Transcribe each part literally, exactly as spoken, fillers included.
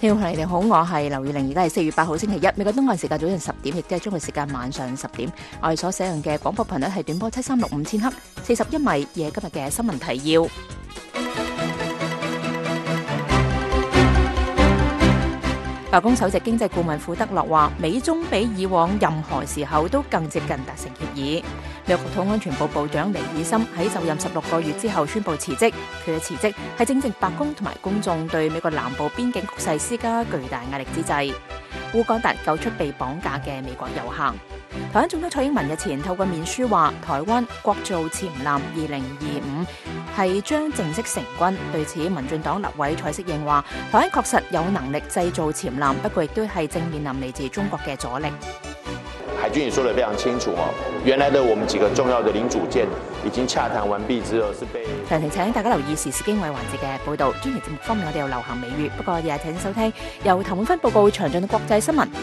你好，你哋好，我係劉宇玲，而家係四月八號星期一，美國東岸時間早上十點，亦即係中國時間晚上十點。我哋所使用嘅廣播頻率係短波七三六五千赫，四十一米。嘢今日嘅新聞提要。白宮首席經濟顧問庫德洛話，美中比以往任何時候都更接近達成協議。美國國土安全部部長尼爾森喺就任十六個月之後宣布辭職，佢嘅辭職係正值白宮同埋公眾對美國南部邊境局勢施加巨大壓力之際。烏干達救出被綁架嘅美國遊行。台灣總統蔡英文日前透過面書話，台灣國造潛艦二零二五係將正式成軍。對此，民進黨立委蔡適應話，台灣確實有能力製造潛艦，不過亦都係正面臨嚟自中國嘅阻力。 海軍也說得非常清楚哦，原來的我們幾個重要的零組件已經洽談完畢之後，是被詳情請大家留意時事經緯環節嘅報導。專題節目方面，我哋有流行美語，不過日日請收聽由譚滿芬報告詳盡嘅國際新聞。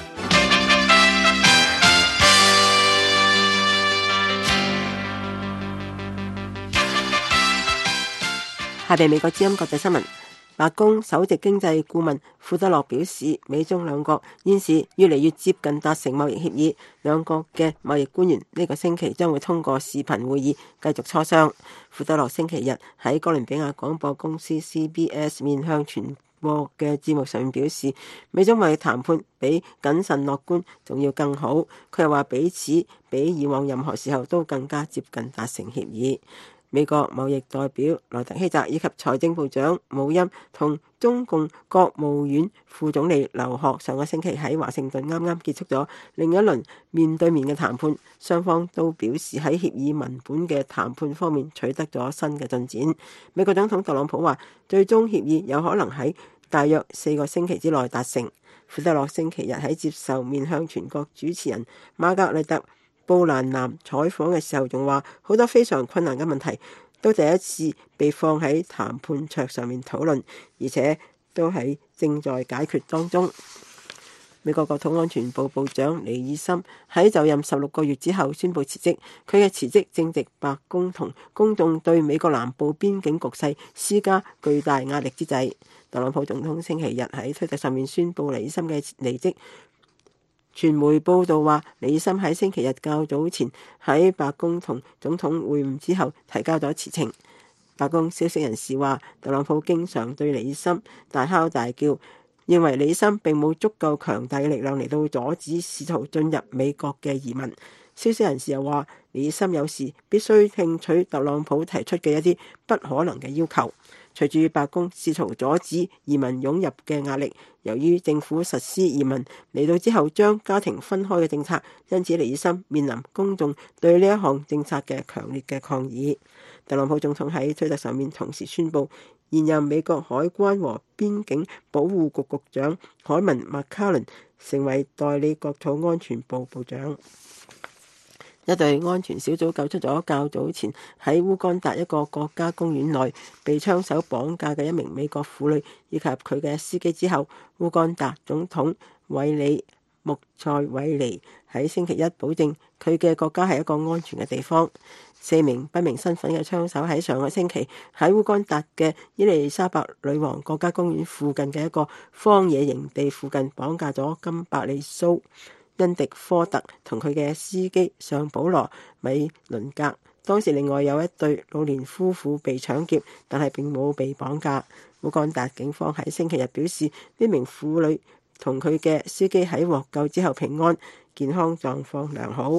下邊美國之音國際新聞。白宮首席經濟顧問庫德洛表示，美中兩國現時越嚟越接近達成貿易協議，兩國嘅貿易官員呢個星期將會通過視頻會議繼續磋商。庫德洛星期日喺哥倫比亞廣播公司 C B S 面向全播嘅節目上面表示，美中貿易談判比謹慎樂觀仲要更好。佢又話彼此比以往任何時候都更加接近達成協議。美國貿易代表萊特希澤以及財政部長姆欽同中共國務院副總理劉鶴上個星期喺華盛頓啱啱結束咗另一輪面對面嘅談判，雙方都表示喺協議文本嘅談判方面取得咗新嘅進展。美國總統特朗普話，最終協議有可能喺大約四個星期之內達成。庫德洛星期日喺接受面向全國主持人瑪格麗特布蘭南採訪嘅時候，仲話好多非常困難嘅問題都第一次被放喺談判桌上面討論，而且都喺正在解決當中。美國國土安全部部長尼爾森喺就任十六個月之後宣布辭職，佢嘅辭職正值白宮同公眾對美國南部邊境局勢施加巨大壓力之際。特朗普總統星期日喺推特上面宣布尼爾森嘅離職。傳媒報道話，尼爾森喺星期日較早前喺白宮同總統會晤之後提交咗辭呈。白宮消息人士話，特朗普經常對尼爾森大喊大叫，認為尼爾森並冇足夠強大嘅力量嚟到阻止試圖進入美國嘅移民。消息人士又話，尼爾森有時必須聽取特朗普提出嘅一啲不可能嘅要求。隨住白宮試圖阻止移民湧入嘅壓力，由於政府實施移民嚟到之後將家庭分開嘅政策，因此尼爾森面臨公眾對呢一項政策嘅強烈嘅抗議。特朗普總統喺推特上面同時宣布，現任美國海關和邊境保護局局長凱文麥卡倫成為代理國土安全部部長。一隊安全小組救出咗較早前喺烏干達一個國家公園內被槍手綁架嘅一名美國婦女以及佢嘅司機之後，烏干達總統韋里穆塞韋尼喺星期一保證佢嘅國家係一個安全嘅地方。四名不明身份嘅槍手喺上個星期喺烏干達嘅伊麗莎白女王國家公園附近嘅一個荒野營地附近綁架咗金伯利蘇恩迪科特同佢嘅司機尚保羅米倫格。當時另外有一對老年夫婦被搶劫，但係並冇被綁架。烏干達警方喺星期日表示，呢名婦女同佢嘅司機喺獲救之後平安，健康狀況良好。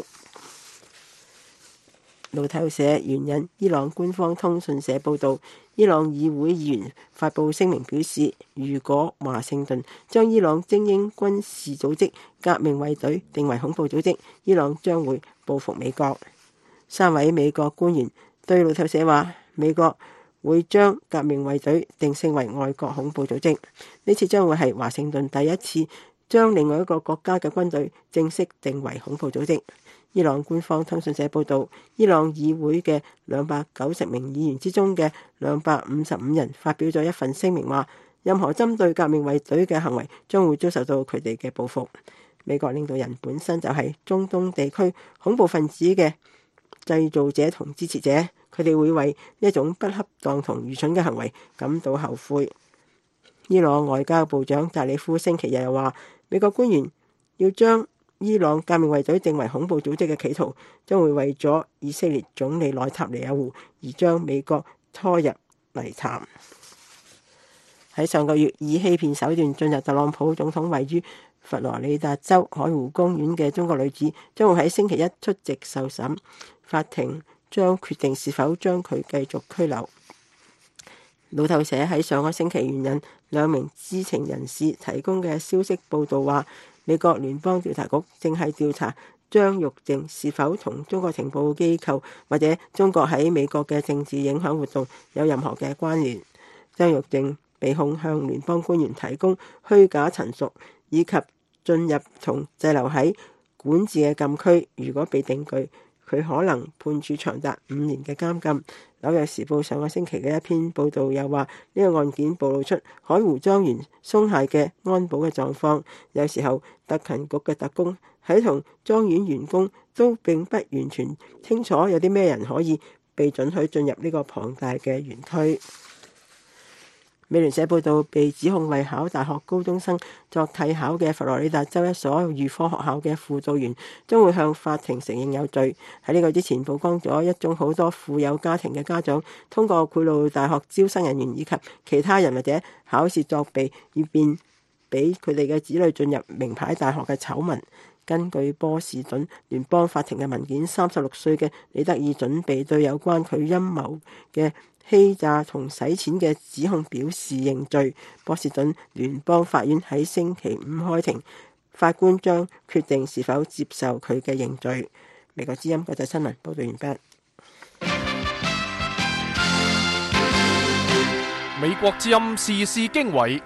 路透社援引伊朗官方通訊社報導，伊朗議會議員發布聲明表示，如果華盛頓將伊朗精英軍事組織革命衛隊定為恐怖組織，伊朗將會報復美國。三位美國官員對路透社話，美國會將革命衛隊定性為外國恐怖組織。呢次將會係華盛頓第一次將另外一個國家嘅軍隊正式定為恐怖組織。伊朗官方通訊社報導，伊朗議會嘅兩百九十名議員之中嘅兩百五十五人發表咗一份聲明，話任何針對革命衛隊嘅行為將會遭受到佢哋嘅報復。美國領導人本身就係中東地區恐怖分子嘅製造者同支持者，佢哋會為一種不恰當同愚蠢嘅行為感到後悔。 伊朗外交部長扎里夫星期日又話，美國官員要將伊朗革命衛隊定為恐怖組織嘅企圖，將會為咗以色列總理內塔尼亞胡而將美國拖入泥潭。喺上個月以欺騙手段進入特朗普總統位於佛羅里達州海湖公園嘅中國女子，將會喺星期一出席受審，法庭將決定是否將佢繼續拘留。路透社喺上個星期援引兩名知情人士提供嘅消息報道話，美國聯邦調查局正係調查張玉靜是否同中國情報機構或者中國喺美國嘅政治影響活動有任何嘅關聯。張玉靜被控向聯邦官員提供虛假陳述，以及進入同滯留喺管治嘅禁區。如果被定罪，佢可能判處長達五年嘅監禁。紐約時報上個星期嘅一篇報導又話，呢個案件暴露出海湖莊園鬆懈嘅安保嘅狀況。有時候特勤局嘅特工喺同莊園員工都並不完全清楚有啲咩人可以被准許進入呢個龐大嘅園區。美聯社報道，被指控為考大學高中生作替考嘅佛羅里達州一所預科學校嘅輔導員將會向法庭承認有罪。喺呢個之前，曝光咗一宗好多富有家庭嘅家長通過賄賂大學招生人員以及其他人或者考試作弊，以便俾佢哋嘅子女進入名牌大學嘅醜聞。根據波士頓聯邦法庭嘅文件，三十六歲嘅李德爾準備對有關佢陰謀嘅欺詐同洗錢嘅指控表示認罪。波士頓聯邦法院喺星期五開庭，法官將決定是否接受佢嘅認罪。美國之音國際新聞報道完畢。 美國之音時事經緯。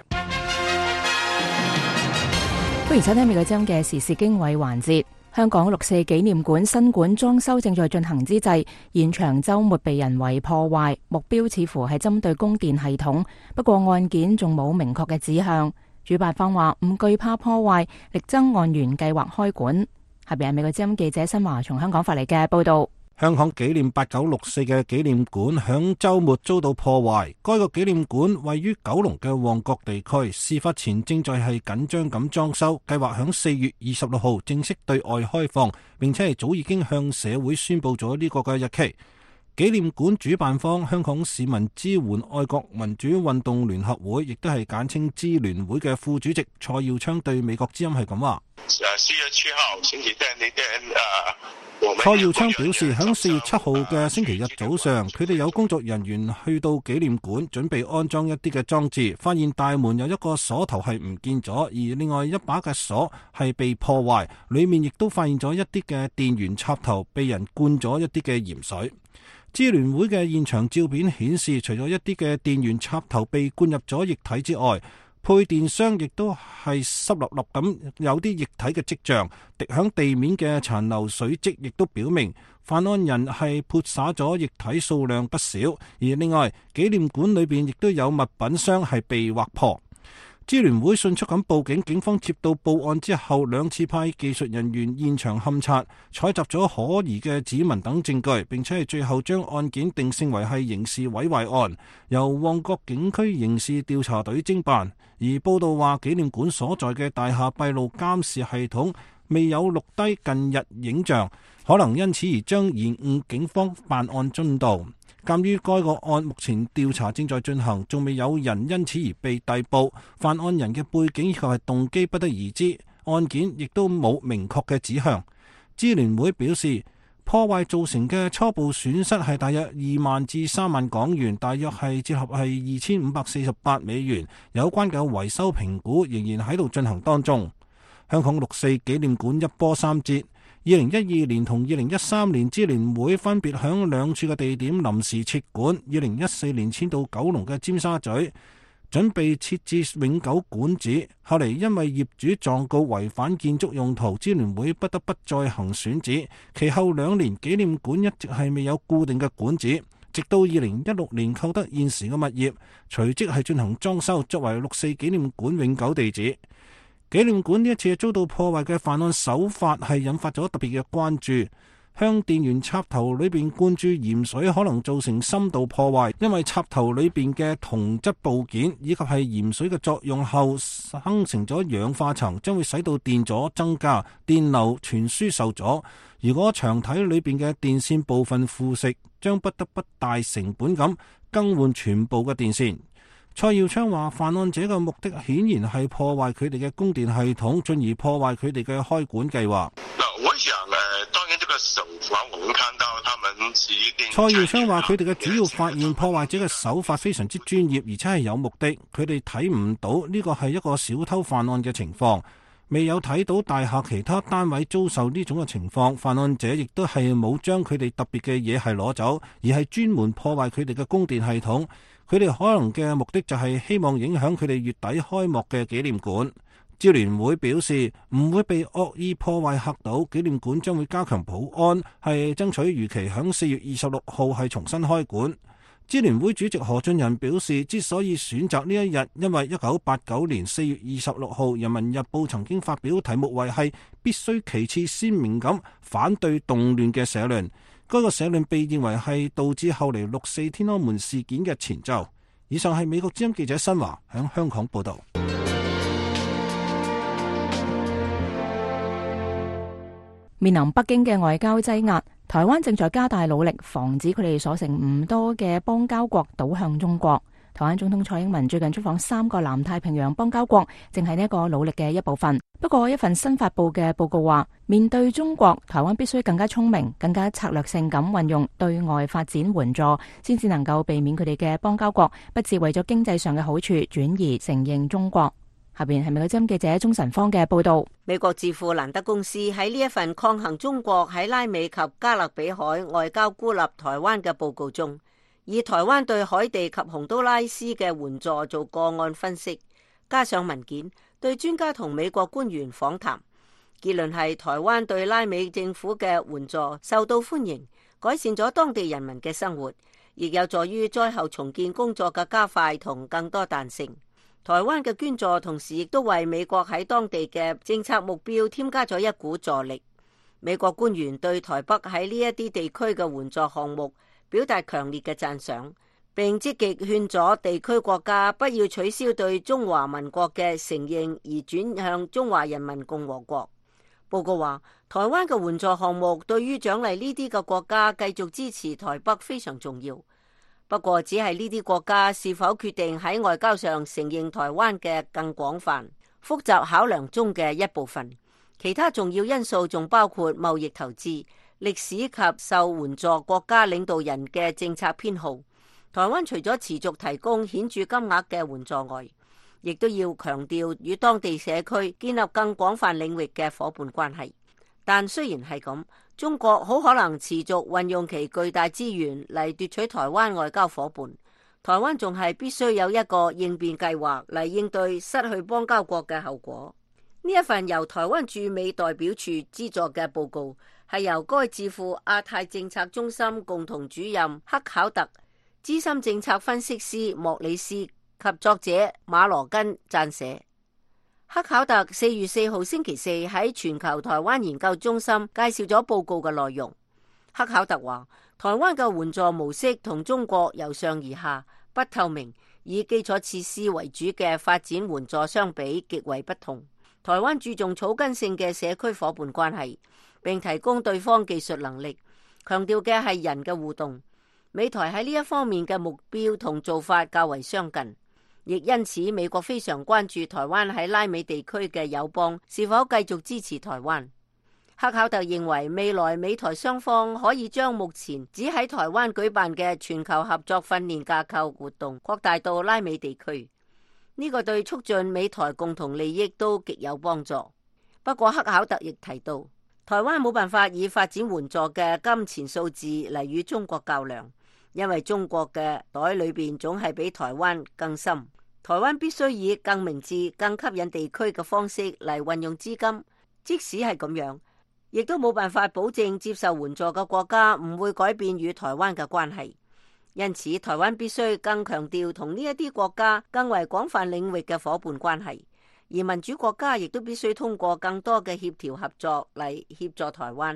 歡迎收聽美國之音嘅時事經緯環節。香港六四紀念館新館裝修正在進行之際，現場週末被人為破壞，目標似乎係針對供電系統，不過案件仲冇明確嘅指向。主辦方話唔懼怕破壞，力爭按原計劃開館。下邊係美國之音記者新華從香港發嚟嘅報道。 香港紀念八九六四嘅紀念館響週末遭到破壞。該個紀念館位於九龍嘅旺角地區，事發前正在係緊張咁裝修，計劃響四月二十六號正式對外開放，並且係早已經向社會宣布咗呢個嘅日期。紀念館主辦方香港市民支援愛國民主運動聯合會，亦都係簡稱支聯會嘅副主席蔡耀昌對美國之音係咁話： 四月七號星期日呢天啊。 蔡耀昌表示，喺四月七號嘅星期日早上，佢哋有工作人員去到紀念館準備安裝一啲嘅裝置，發現大門有一個鎖頭係唔見咗，而另外一把嘅鎖係被破壞，裏面亦都發現咗一啲嘅電源插頭被人灌咗一啲嘅鹽水。支聯會嘅現場照片顯示，除咗一啲嘅電源插頭被灌入咗液體之外，配電箱亦都係濕立立咁，有啲液體嘅跡象，滴響地面嘅殘留水跡亦都表明犯案人係潑灑咗液體數量不少。而另外，紀念館裏邊亦都有物品箱係被劃破。支聯會迅速咁報警，警方接到報案之後，兩次派技術人員現場勘察，採集咗可疑嘅指紋等證據，並且係最後將案件定性為係刑事毀壞案，由旺角警區刑事調查隊偵辦。而報道話，紀念館所在嘅大廈閉路監視系統未有錄低近日影像，可能因此而將延誤警方辦案進度。鑒於該個案目前調查正在進行，仲未有人因此而被逮捕，犯案人嘅背景以及係動機不得而知，案件亦都冇明確嘅指向。支聯會表示，破壞造成嘅初步損失係大約二萬至三萬港元，大約係折合係二千五百四十八美元。有關嘅維修評估仍然喺度進行當中。香港六四紀念館一波三折。二零一二年同二零一三年，支聯會分別響兩處嘅地點臨時撤館。二零一四年遷到九龍嘅尖沙咀，準備設置永久館址。後嚟因為業主狀告違反建築用途，支聯會不得不再行選址。其後兩年，紀念館一直係未有固定嘅館址，直到二零一六年購得現時嘅物業，隨即係進行裝修，作為六四紀念館永久地址。紀念館呢一次遭到破壞嘅犯案手法係引發咗特別嘅關注。 向電源插頭裏邊灌注鹽水可能造成深度破壞，因為插頭裏邊嘅銅質部件以及係鹽水嘅作用後生成咗氧化層，將會使到電阻增加，電流傳輸受阻。如果牆體裏邊嘅電線部分腐蝕，將不得不大成本咁更換全部嘅電線。蔡耀昌話，犯案者嘅目的顯然係破壞佢哋嘅供電系統，進而破壞佢哋嘅開管計劃。 我想誒，當然呢個手法，我們看到他們是一定。 蔡耀昌話，佢哋嘅主要發現，破壞者嘅手法非常之專業，而且係有目的。佢哋睇唔到呢個係一個小偷犯案嘅情況，未有睇到大廈其他單位遭受呢種嘅情況。犯案者亦都係冇將佢哋特別嘅嘢係攞走，而係專門破壞佢哋嘅供電系統。佢哋可能嘅目的就係希望影響佢哋月底開幕嘅紀念館。支聯會表示唔會被惡意破壞嚇到，紀念館將會加強保安，係爭取如期響四月二十六號係重新開館。支聯會主席何俊仁表示，之所以選擇呢一日，因為一九八九年四月二十六號《人民日報》曾經發表題目為係必須其次鮮明咁反對動亂嘅社論。該個社論被認為係導致後嚟六四天安門事件嘅前奏。以上係美國之音記者新華喺香港報道。 面臨北京嘅外交擠壓，台灣正在加大努力防止佢哋所剩唔多嘅邦交國倒向中國。台灣總統蔡英文最近出訪三個南太平洋邦交國，正係呢一個努力嘅一部分。不過一份新發佈嘅報告話，面對中國，台灣必須更加聰明、更加策略性咁運用對外發展援助，先至能夠避免佢哋嘅邦交國不致為咗經濟上嘅好處轉移承認中國。下邊係美國之音記者鍾晨芳嘅報道。 美國智庫蘭德公司喺呢一份抗衡中國喺拉美及加勒比海外交孤立台灣嘅報告中，以台灣對海地及洪都拉斯嘅援助做個案分析，加上文件對專家同美國官員訪談，結論係台灣對拉美政府嘅援助受到歡迎，改善咗當地人民嘅生活，亦有助於災後重建工作嘅加快同更多彈性。台灣嘅捐助同時亦都為美國喺當地嘅政策目標添加咗一股助力。美國官員對台北喺呢一啲地區嘅援助項目表達強烈嘅讚賞，並積極勸阻地區國家不要取消對中華民國嘅承認，而轉向中華人民共和國。報告話，台灣嘅援助項目對於獎勵呢啲嘅國家繼續支持台北非常重要。不過，只係呢啲國家是否決定喺外交上承認台灣嘅更廣泛、複雜考量中嘅一部分。其他重要因素仲包括貿易投資、歷史及受援助國家領導人嘅政策偏好。台灣除咗持續提供顯著金額嘅援助外，亦都要強調與當地社區建立更廣泛領域嘅夥伴關係。但雖然係咁，中國好可能持續運用其巨大資源嚟奪取台灣外交夥伴。台灣仲係必須有一個應變計劃嚟應對失去邦交國嘅後果。呢一份由台灣駐美代表處資助嘅報告，係由該智庫亞太政策中心共同主任克考特、資深政策分析師莫里斯及作者馬羅根撰寫。克考特四月四號星期四喺全球台灣研究中心介紹咗報告嘅內容。克考特話，台灣嘅援助模式同中國由上而下、不透明、以基礎設施為主嘅發展援助相比極為不同。台灣注重草根性嘅社區夥伴關係，並提供對方技術能力，強調嘅係人嘅互動。美台喺呢一方面嘅目標同做法較為相近。亦因此，美國非常關注台灣喺拉美地區嘅友邦是否繼續支持台灣。克考特認為，未來美台雙方可以將目前只喺台灣舉辦嘅全球合作訓練架構活動擴大到拉美地區，呢個對促進美台共同利益都極有幫助。不過，克考特亦提到，台灣冇辦法以發展援助嘅金錢數字嚟與中國較量。因為中國嘅袋裏邊總係比台灣更深，台灣必須以更明智、更吸引地區嘅方式嚟運用資金。即使係咁樣，亦都冇辦法保證接受援助嘅國家唔會改變與台灣嘅關係。因此，台灣必須更強調同呢一啲國家更為廣泛領域嘅夥伴關係，而民主國家亦都必須通過更多嘅協調合作嚟協助台灣，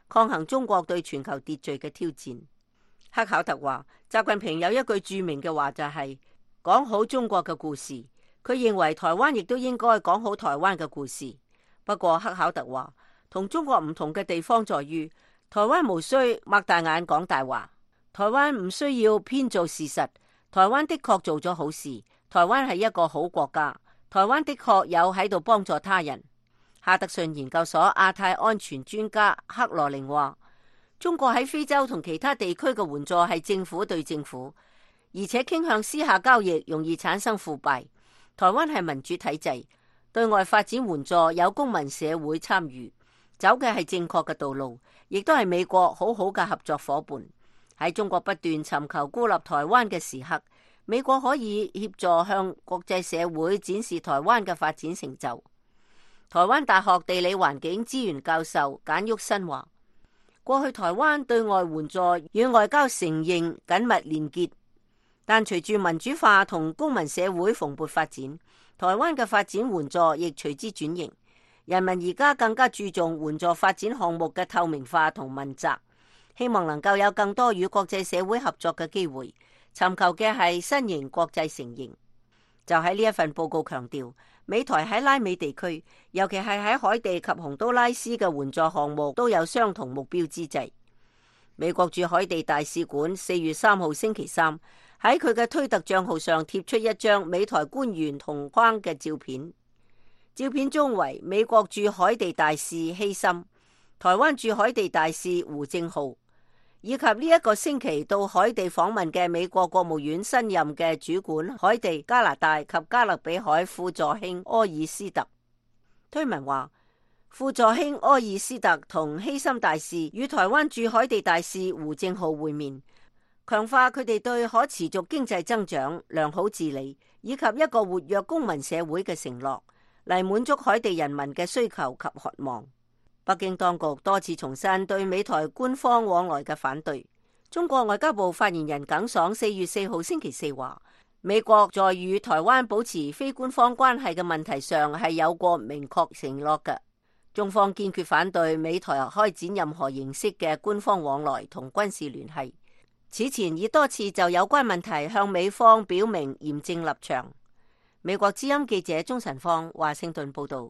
抗衡中國對全球秩序嘅挑戰。克考特話，習近平有一句著名嘅話就係講好中國嘅故事，佢認為台灣亦都應該講好台灣嘅故事。不過克考特話，同中國唔同嘅地方在於，台灣無需擘大眼講大話，台灣唔需要編造事實，台灣的確做咗好事，台灣係一個好國家，台灣的確有喺度幫助他人。哈德遜研究所亞太安全專家克羅寧話，中國喺非洲同其他地區嘅援助係政府對政府，而且傾向私下交易，容易產生腐敗。台灣係民主體制，對外發展援助有公民社會參與，走嘅係正確嘅道路，亦都係美國好好嘅合作夥伴。喺中國不斷尋求孤立台灣嘅時刻，美國可以協助向國際社會展示台灣嘅發展成就。台灣大學地理環境資源教授簡旭新話，過去台灣對外援助與外交承認緊密連結，但隨住民主化同公民社會蓬勃發展，台灣嘅發展援助亦隨之轉型。人民而家更加注重援助發展項目嘅透明化同問責，希望能夠有更多與國際社會合作嘅機會，尋求嘅係新型國際承認。就喺呢一份報告強調，美台喺拉美地區，尤其係喺海地及洪都拉斯嘅援助項目都有相同目標之際。美國駐海地大使館四月三號星期三喺佢嘅推特賬號上貼出一張美台官員同框嘅照片，照片中為美國駐海地大使希森、台灣駐海地大使胡正浩，以及呢一個星期到海地訪問嘅美國國務院新任嘅主管海地、加拿大及加勒比海副助卿柯爾斯特。推文話，副助卿柯爾斯特同希森大使與台灣駐海地大使胡正浩會面，強化佢哋對可持續經濟增長、良好治理以及一個活躍公民社會嘅承諾，嚟滿足海地人民嘅需求及渴望。北京當局多次重申對美台官方往來嘅反對。中國外交部發言人耿爽四月四號星期四話，美國在與台灣保持非官方關係嘅問題上係有過明確承諾嘅。中方堅決反對美台開展任何形式嘅官方往來同軍事聯繫。此前已多次就有關問題向美方表明嚴正立場。美國之音記者鍾晨芳華盛頓報道。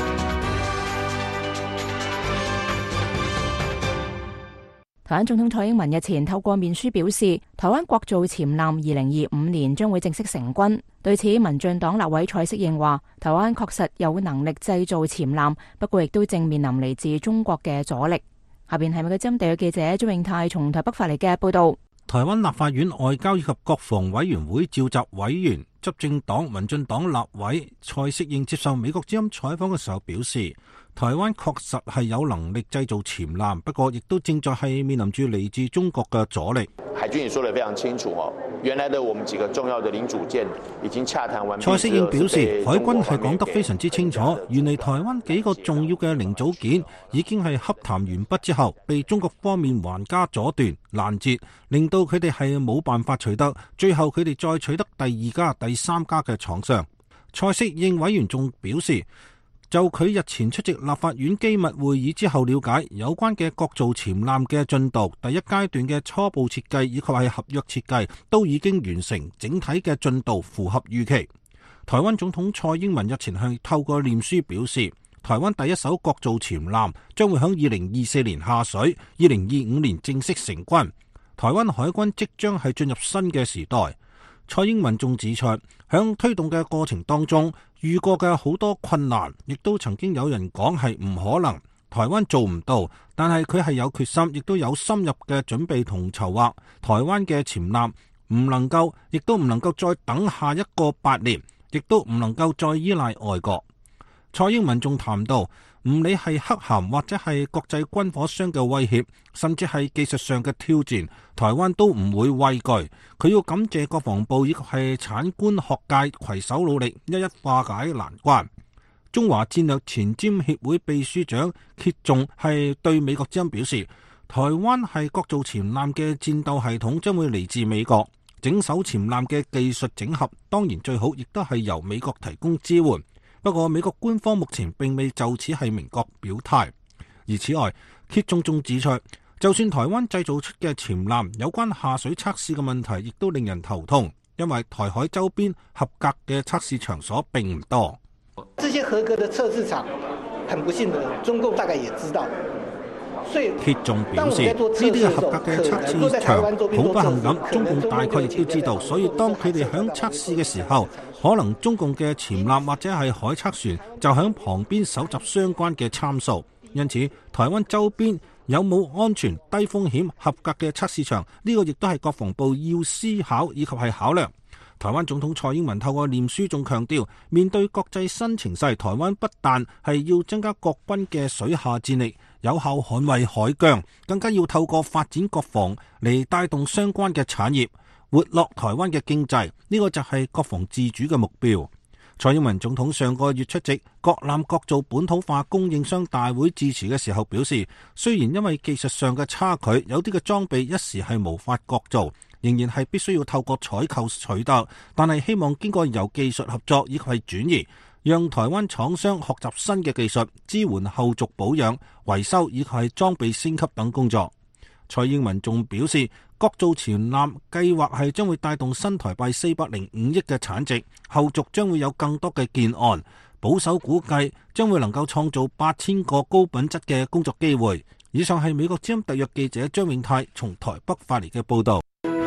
台灣總統蔡英文日前透過面書表示，台灣國造潛艦二零二五年將會正式成軍。對此，民進黨立委蔡適應話，台灣確實有能力製造潛艦，不過亦都正面臨嚟自中國嘅阻力。下邊係咪嘅針對嘅記者朱永泰從台北發嚟嘅報道。 台灣立法院外交以及國防委員會召集委員、執政黨民進黨立委蔡適應接受美國之音採訪嘅時候表示，台灣確實係有能力製造潛艦，不過亦都正在係面臨住嚟自中國嘅阻力。 海軍也說得非常清楚哦，原來的我們幾個重要的零組件已經洽談完畢。 蔡適應表示，海軍係講得非常之清楚，原嚟台灣幾個重要嘅零組件已經係洽談完畢之後，被中國方面橫加阻斷攔截，令到佢哋係冇辦法取得，最後佢哋再取得第二家、第三家嘅廠商。蔡適應委員仲表示，就佢日前出席立法院機密會議之後了解有關嘅國造潛艦嘅進度，第一階段嘅初步設計以及係合約設計都已經完成，整體嘅進度符合預期。台灣總統蔡英文日前係透過臉書表示，台灣第一艘國造潛艦將會喺二零二四年下水，二零二五年正式成軍。台灣海軍即將係進入新嘅時代。蔡英文仲指出，響推動嘅過程當中遇過嘅好多困難，亦都曾經有人講係唔可能，台灣做唔到，但係佢係有決心，亦都有深入嘅準備同籌劃。台灣嘅潛艦唔能夠，亦都唔能夠再等下一個八年，亦都唔能夠再依賴外國。蔡英文仲談到，唔理係黑函或者係國際軍火商嘅威脅，甚至係技術上嘅挑戰，台灣都唔會畏懼。佢要感謝國防部以及係產官學界攜手努力，一一化解難關。中華戰略前瞻協會秘書長歇仲係對美國之音表示，台灣係國造潛艦嘅戰鬥系統將會嚟自美國，整艘潛艦嘅技術整合當然最好，亦都係由美國提供支援。不過美國官方目前並未就此係明確表態。而此外， 揭仲仲指出，就算台灣製造出嘅潛艦，有關下水測試嘅問題亦都令人頭痛，因為台海周邊合格嘅測試場所並唔多。 這些合格的測試場，很不幸的，中共大概也知道。 揭仲表示，呢啲嘅合格嘅測試場，好不幸咁，中共大概亦都知道，所以當佢哋響測試嘅時候，可能中共嘅潛艦或者係海測船就響旁邊搜集相關嘅參數。因此，台灣周邊有冇安全、低風險、合格嘅測試場，呢個亦都係國防部要思考以及係考量。台灣總統蔡英文透過臉書仲強調，面對國際新情勢，台灣不但係要增加國軍嘅水下戰力，有效捍衛海疆，更加要透過發展國防嚟帶動相關嘅產業，活絡台灣嘅經濟。呢個就係國防自主嘅目標。蔡英文總統上個月出席國艦國造本土化供應商大會致辭嘅時候表示，雖然因為技術上嘅差距，有啲嘅裝備一時係無法國造，仍然係必須要透過採購取得，但係希望經過由技術合作以及係轉移，讓台灣廠商學習新嘅技術，支援後續保養、維修以及係裝備升級等工作。蔡英文仲表示，國造潛艦計劃係將會帶動新台幣四百零五億嘅產值，後續將會有更多嘅建案，保守估計將會能夠創造八千個高品質嘅工作機會。以上係美國之音特約記者張永泰從台北發嚟嘅報道。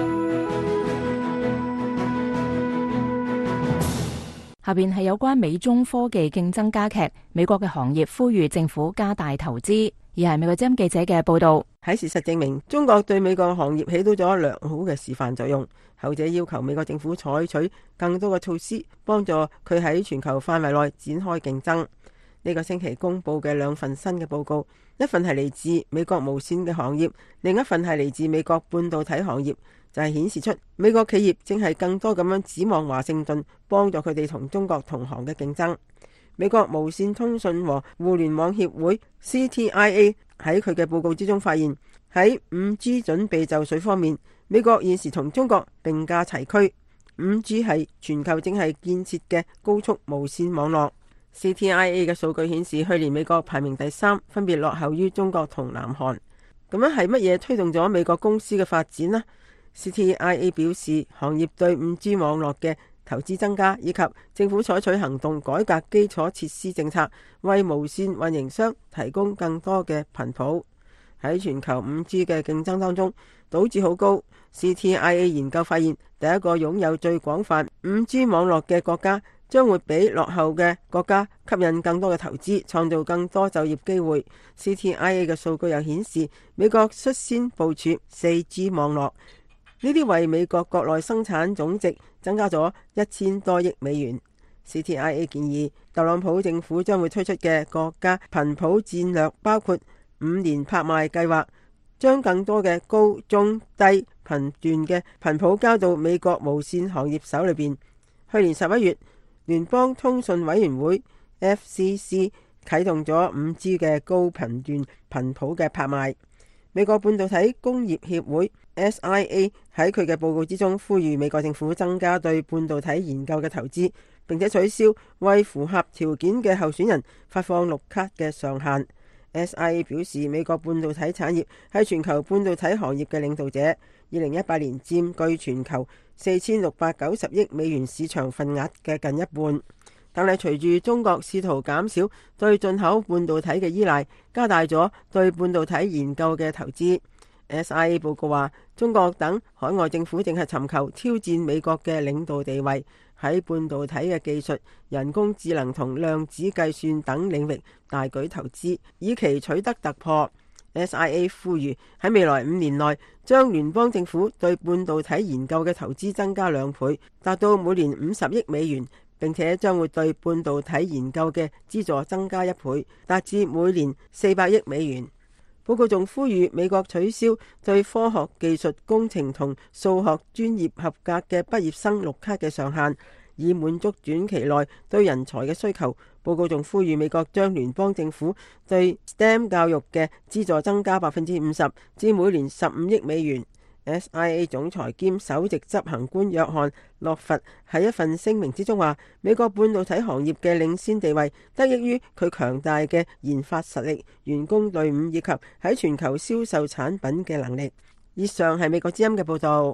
下邊係有關美中科技競爭加劇，美國嘅行業呼籲政府加大投資。而係美國之音記者嘅報道， 喺事實證明，中國對美國行業起到咗良好嘅示範作用。後者要求美國政府採取更多嘅措施，幫助佢喺全球範圍內展開競爭。呢個星期公布嘅兩份新嘅報告，一份係嚟自美國無線嘅行業，另一份係嚟自美國半導體行業，就係顯示出美國企業正係更多咁樣指望華盛頓幫助佢哋同中國同行嘅競爭。美國無線通訊和互聯網協會 C T I A 喺佢嘅報告之中發現，喺五 G 準備就緒方面，美國現時同中國並駕齊驅。五 G 係全球正係建設嘅高速無線網絡。C T I A 嘅數據顯示，去年美國排名第三，分別落後於中國同南韓。咁樣係乜嘢推動咗美國公司嘅發展呢？ C T I A 表示，行業對五 G 網絡嘅投資增加，以及政府採取行動改革基礎設施政策，為無線運營商提供更多嘅頻譜。喺全球五 G 嘅競爭當中，賭注好高。C T I A 研究發現，第一個擁有最廣泛五 G 網絡嘅國家，將會比落後嘅國家吸引更多嘅投資，創造更多就業機會。C T I A 嘅數據又顯示，美國率先部署四 G 網絡，呢啲為美國國內生產總值增加咗一千多億美元。C T I A 建議，特朗普政府將會推出嘅國家頻譜戰略包括五年拍賣計劃，將更多嘅高、中、低頻段嘅頻譜交到美國無線行業手裏邊。去年十一月，聯邦通訊委員會 F C C 啟動咗五 G 嘅高頻段頻譜嘅拍賣。美國半導體工業協會 S I A 喺佢嘅報告之中呼籲美國政府增加對半導體研究嘅投資，並且取消為符合條件嘅候選人發放綠卡嘅上限。S I A 表示，美國半導體產業係全球半導體行業嘅領導者，二零一八年佔據全球四千六百九十億美元市場份額嘅近一半。但係隨住中國試圖減少對進口半導體嘅依賴，加大咗對半導體研究嘅投資。S I A 報告話，中國等海外政府正係尋求挑戰美國嘅領導地位，喺半導體嘅技術、人工智能同量子計算等領域大舉投資，以期取得突破。S I A 呼籲喺未來五年內將聯邦政府對半導體研究嘅投資增加兩倍，達到每年五十億美元，並且將會對半導體研究嘅資助增加一倍，達至每年四百億美元。報告仲呼籲美國取消對科學技術工程同數學專業合格嘅畢業生綠卡嘅上限，以滿足短期內對人才嘅需求。報告仲呼籲美國將聯邦政府對 S T E M 教育嘅資助增加百分之五十，至每年十五億美元。 S I A 總裁兼首席執行官約翰洛佛喺一份聲明之中話，美國半導體行業嘅領先地位得益於佢強大嘅研發實力、員工隊伍以及喺全球銷售產品嘅能力。以上係美國之音嘅報道。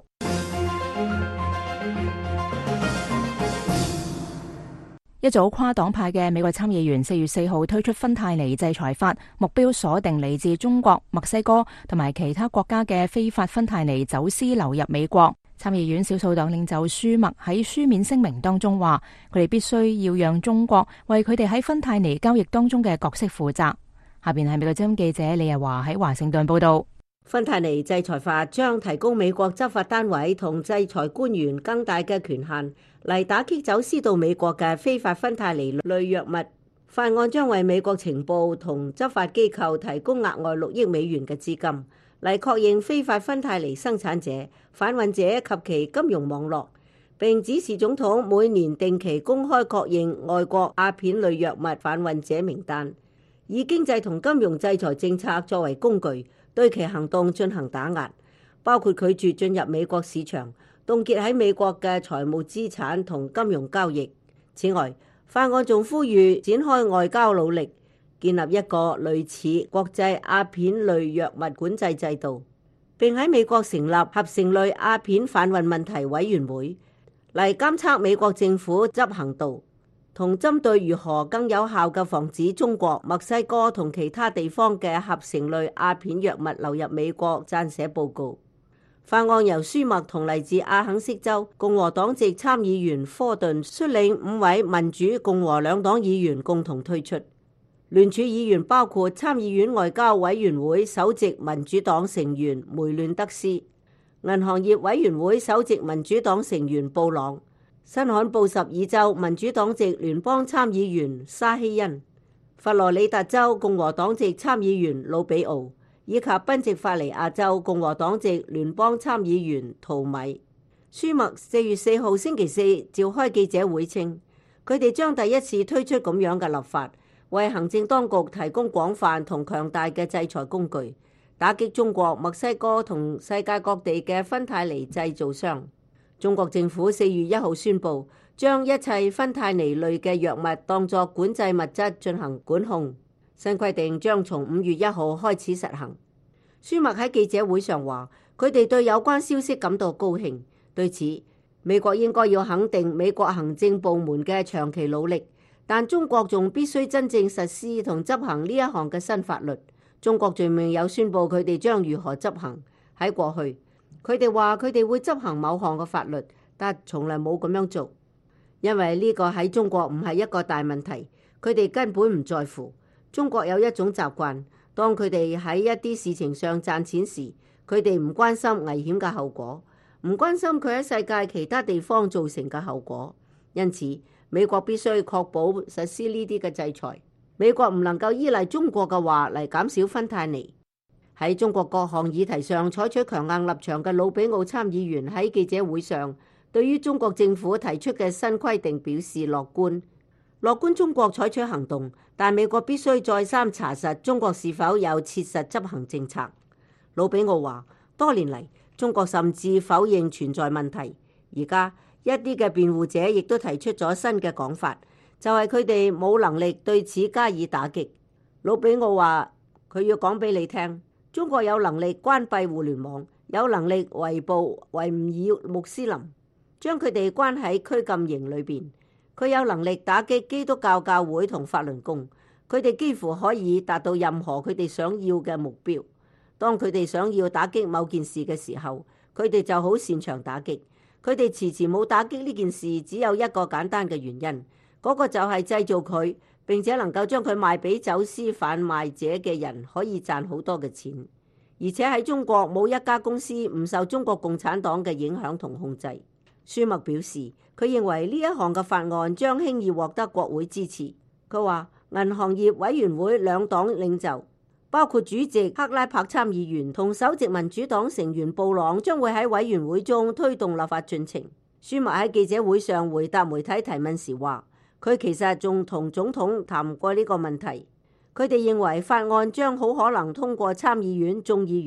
一組跨黨派嘅美國參議員四月四號推出芬太尼制裁法，目標鎖定嚟自中國、墨西哥同埋其他國家嘅非法芬太尼走私流入美國。參議院少數黨領袖舒默喺書面聲明當中話，佢哋必須要讓中國為佢哋喺芬太尼交易當中嘅角色負責。下邊係美國之音記者李日華喺華盛頓報道。 芬太尼制裁法將提供美國執法單位同制裁官員更大嘅權限嚟打擊走私到美國嘅非法芬太尼類藥物。法案將為美國情報同執法機構提供額外六億美元嘅資金，嚟確認非法芬太尼生產者、販運者及其金融網絡，並指示總統每年定期公開確認外國鴉片類藥物販運者名單，以經濟同金融制裁政策作為工具，對其行動進行打壓，包括拒絕進入美國市場、凍結喺美國嘅財務資產同金融交易。此外，法案仲呼籲展開外交努力，建立一個類似國際鴉片類藥物管制制度，並喺美國成立合成類鴉片販運問題委員會，嚟監測美國政府執行度，同針對如何更有效嘅防止中國、墨西哥同其他地方嘅合成類鴉片藥物流入美國撰寫報告。法案由舒默同嚟自阿肯色州共和黨籍參議員科頓率領五位民主共和兩黨議員共同推出。聯署議員包括參議院外交委員會首席民主黨成員梅亂德斯、銀行業委員會首席民主黨成員布朗、新罕布什爾州民主黨籍聯邦參議員沙希恩、佛羅里達州共和黨籍參議員魯比奧，以及賓夕法尼亞州共和黨籍聯邦參議員圖米。舒默四月四號星期四召開記者會稱，佢哋將第一次推出咁樣嘅立法，為行政當局提供廣泛同強大嘅制裁工具，打擊中國、墨西哥同世界各地嘅芬太尼製造商。中國政府四月一號宣布，將一切芬太尼類嘅藥物當作管制物質進行管控。新規定將從五月一號開始實行。舒默喺記者會上話，佢哋對有關消息感到高興。對此，美國應該要肯定美國行政部門嘅長期努力，但中國仲必須真正實施同執行呢一項嘅新法律。中國仲未有宣布佢哋將如何執行。喺過去，佢哋話佢哋會執行某項嘅法律，但從來冇咁樣做，因為呢個喺中國唔係一個大問題，佢哋根本唔在乎。中國有一種習慣，當佢哋喺一啲事情上賺錢時，佢哋唔關心危險嘅後果，唔關心佢喺世界其他地方造成嘅後果。因此，美國必須確保實施呢啲嘅制裁。美國唔能夠依賴中國嘅話嚟減少芬太尼。喺中國各項議題上採取強硬立場嘅魯比奧參議員喺記者會上，對於中國政府提出嘅新規定表示樂觀，樂觀中國採取行動，但美國必須再三查實中國是否有切實執行政策。魯比奧話，多年嚟中國甚至否認存在問題，而家一啲嘅辯護者亦都提出咗新嘅講法，就係佢哋冇能力對此加以打擊。魯比奧話，佢要講俾你聽，中國有能力關閉互聯網，有能力圍捕維吾爾穆斯林，將佢哋關喺拘禁營裏邊。佢有能力打擊基督教教會同法輪功，佢哋幾乎可以達到任何佢哋想要嘅目標。當佢哋想要打擊某件事嘅時候，佢哋就好擅長打擊。佢哋遲遲冇打擊呢件事，只有一個簡單嘅原因，嗰個就係製造佢，並且能夠將佢賣俾走私販賣者嘅人，可以賺好多嘅錢。而且喺中國冇一家公司唔受中國共產黨嘅影響同控制。舒默表示，佢認為呢一項嘅法案將輕易獲得國會支持。佢話，銀行業委員會兩黨領袖，包括主席克拉柏參議員同首席民主黨成員布朗，將會喺委員會中推動立法進程。舒默喺記者會上回答媒體提問時話，佢其實仲同總統談過呢個問題。佢哋認為法案將好可能通過參議院、眾議院，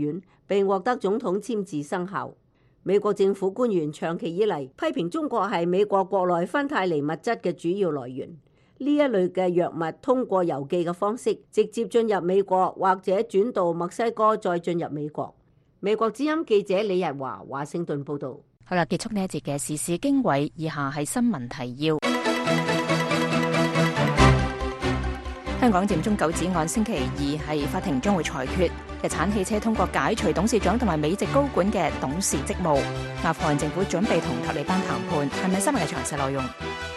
並獲得總統簽字生效。美國政府官員長期以嚟批評中國係美國國內芬太尼物質嘅主要來源。呢一類嘅藥物通過郵寄嘅方式直接進入美國，或者轉到墨西哥再進入美國。美國之音記者李日華華盛頓報道。 好啦，結束呢一節嘅時事經緯，以下係新聞提要。香港佔中九子案星期二係法庭將會裁決，日產汽車通過解除董事長同埋美籍高管嘅董事職務。阿富汗政府準備同塔利班談判，係咪新聞嘅詳細內容？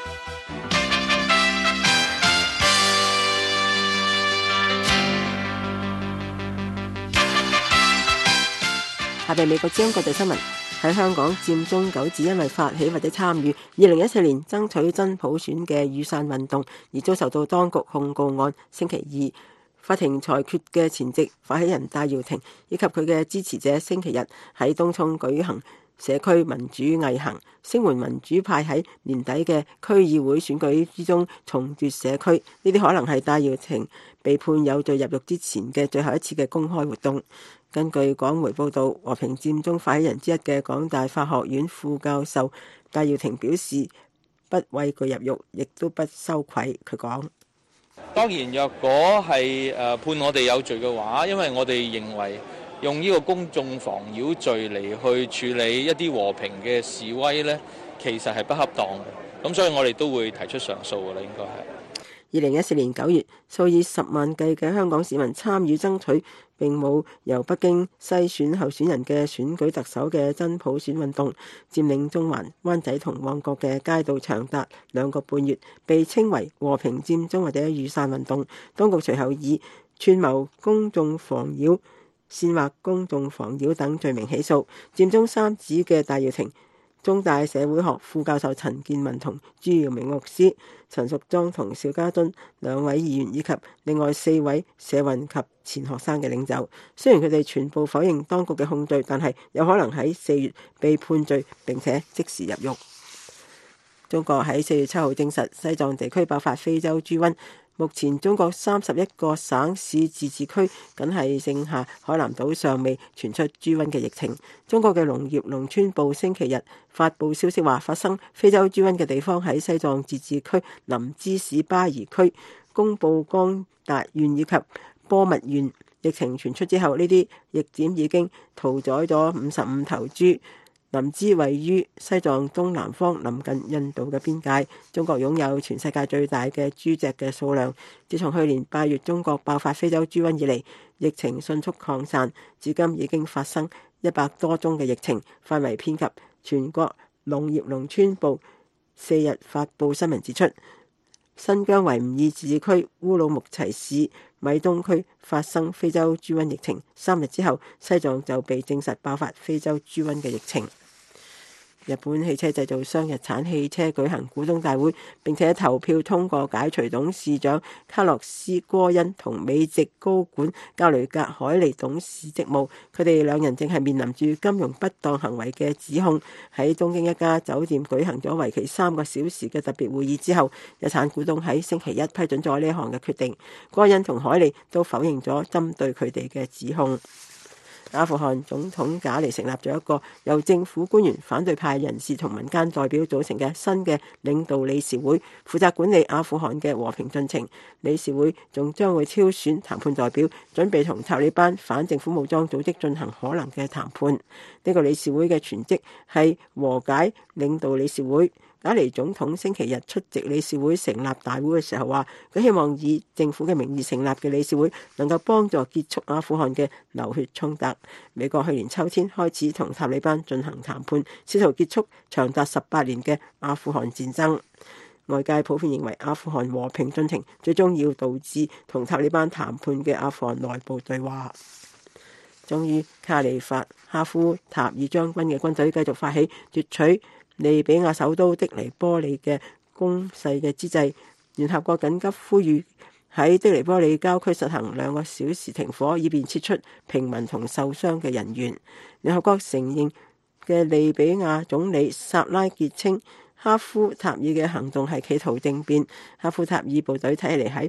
下邊美國之音國際新聞。喺香港佔中九子因為發起或者參與二零一四年爭取真普選嘅雨傘運動而遭受到當局控告案，星期二法庭裁決嘅前夕，發起人戴耀廷以及佢嘅支持者星期日喺東涌舉行社區民主毅行，聲援民主派喺年底嘅區議會選舉之中重奪社區。呢啲可能係戴耀廷被判有罪入獄之前嘅最後一次嘅公開活動。根據港媒報道，和平佔中發起人之一嘅港大法學院副教授戴耀廷表示，不畏懼入獄，亦都不羞愧。佢講： 當然，若果係誒判我哋有罪嘅話，因為我哋認為用呢個公眾妨擾罪嚟去處理一啲和平嘅示威呢，其實係不恰當嘅。咁所以我哋都會提出上訴㗎啦，應該係。 二零一四年九月，數以十萬計嘅香港市民參與爭取並冇由北京篩選候選人嘅選舉特首嘅真普選運動，佔領中環、灣仔同旺角嘅街道長達兩個半月，被稱為和平佔中或者雨傘運動。當局隨後以串謀公眾妨擾、煽惑公眾妨擾等罪名起訴佔中三子嘅戴耀廷、中大社會學副教授陳建文同朱耀明牧師、陳淑莊同邵家臻兩位議員以及另外四位社運及前學生嘅領袖。雖然佢哋全部否認當局嘅控罪，但係有可能喺四月被判罪並且即時入獄。中國喺四月七號證實西藏地區爆發非洲豬瘟。目前中國三十一個省市自治區僅係剩下海南島尚未傳出豬瘟嘅疫情。中國嘅農業農村部星期日發布消息話，發生非洲豬瘟嘅地方喺西藏自治區林芝市巴宜區、公布江達縣以及波密縣。疫情傳出之後，呢啲疫點已經屠宰咗五十五頭豬。林芝位於西藏東南方，臨近印度嘅邊界。中國擁有全世界最大嘅豬隻嘅數量。自從去年八月中國爆發非洲豬瘟以嚟，疫情迅速擴散，至今已經發生一百多宗嘅疫情，範圍遍及全國。農業農村部四日發布新聞指出，新疆維吾爾自治區烏魯木齊市米東區發生非洲豬瘟疫情，三日之後，西藏就被證實爆發非洲豬瘟嘅疫情。日本汽車製造商日產汽車舉行股東大會，並且投票通過解除董事長卡洛斯戈恩同美籍高管加雷格海利董事職務。佢哋兩人正係面臨住金融不當行為嘅指控。喺東京一家酒店舉行咗為期三個小時嘅特別會議之後，日產股東喺星期一批准咗呢項嘅決定。戈恩同海利都否認咗針對佢哋嘅指控。阿富汗總統賈尼成立咗一個由政府官員、反對派人士同民間代表組成嘅新嘅領導理事會，負責管理阿富汗嘅和平進程。理事會仲將會挑選談判代表，準備同塔利班反政府武裝組織進行可能嘅談判。呢個理事會嘅全職係和解領導理事會。賈尼總統星期日出席理事會成立大會嘅時候話，佢希望以政府嘅名義成立嘅理事會能夠幫助結束阿富汗嘅流血衝突。美國去年秋天開始同塔利班進行談判，試圖結束長達十八年嘅阿富汗戰爭。外界普遍認為阿富汗和平進程最終要導致同塔利班談判嘅阿富汗內部對話。終於，卡利法哈夫塔爾將軍嘅軍隊繼續發起奪取利比亞首都的黎波里嘅攻勢嘅之際，聯合國緊急呼籲喺的黎波里郊區實行兩個小時停火，以便撤出平民同受傷嘅人員。聯合國承認嘅利比亞總理薩拉傑稱，哈夫塔爾嘅行動係企圖政變。哈夫塔爾部隊睇嚟喺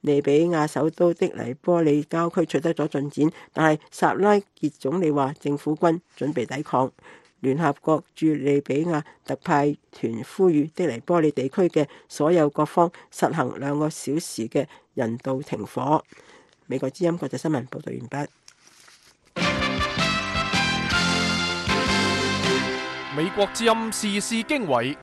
利比亞首都的黎波里郊區取得咗進展，但係薩拉傑總理話政府軍準備抵抗。聯合國駐利比亞特派團呼籲的黎波里地區嘅所有各方實行兩個小時嘅人道停火。美國之音國際新聞報道完畢。 美國之音時事經緯，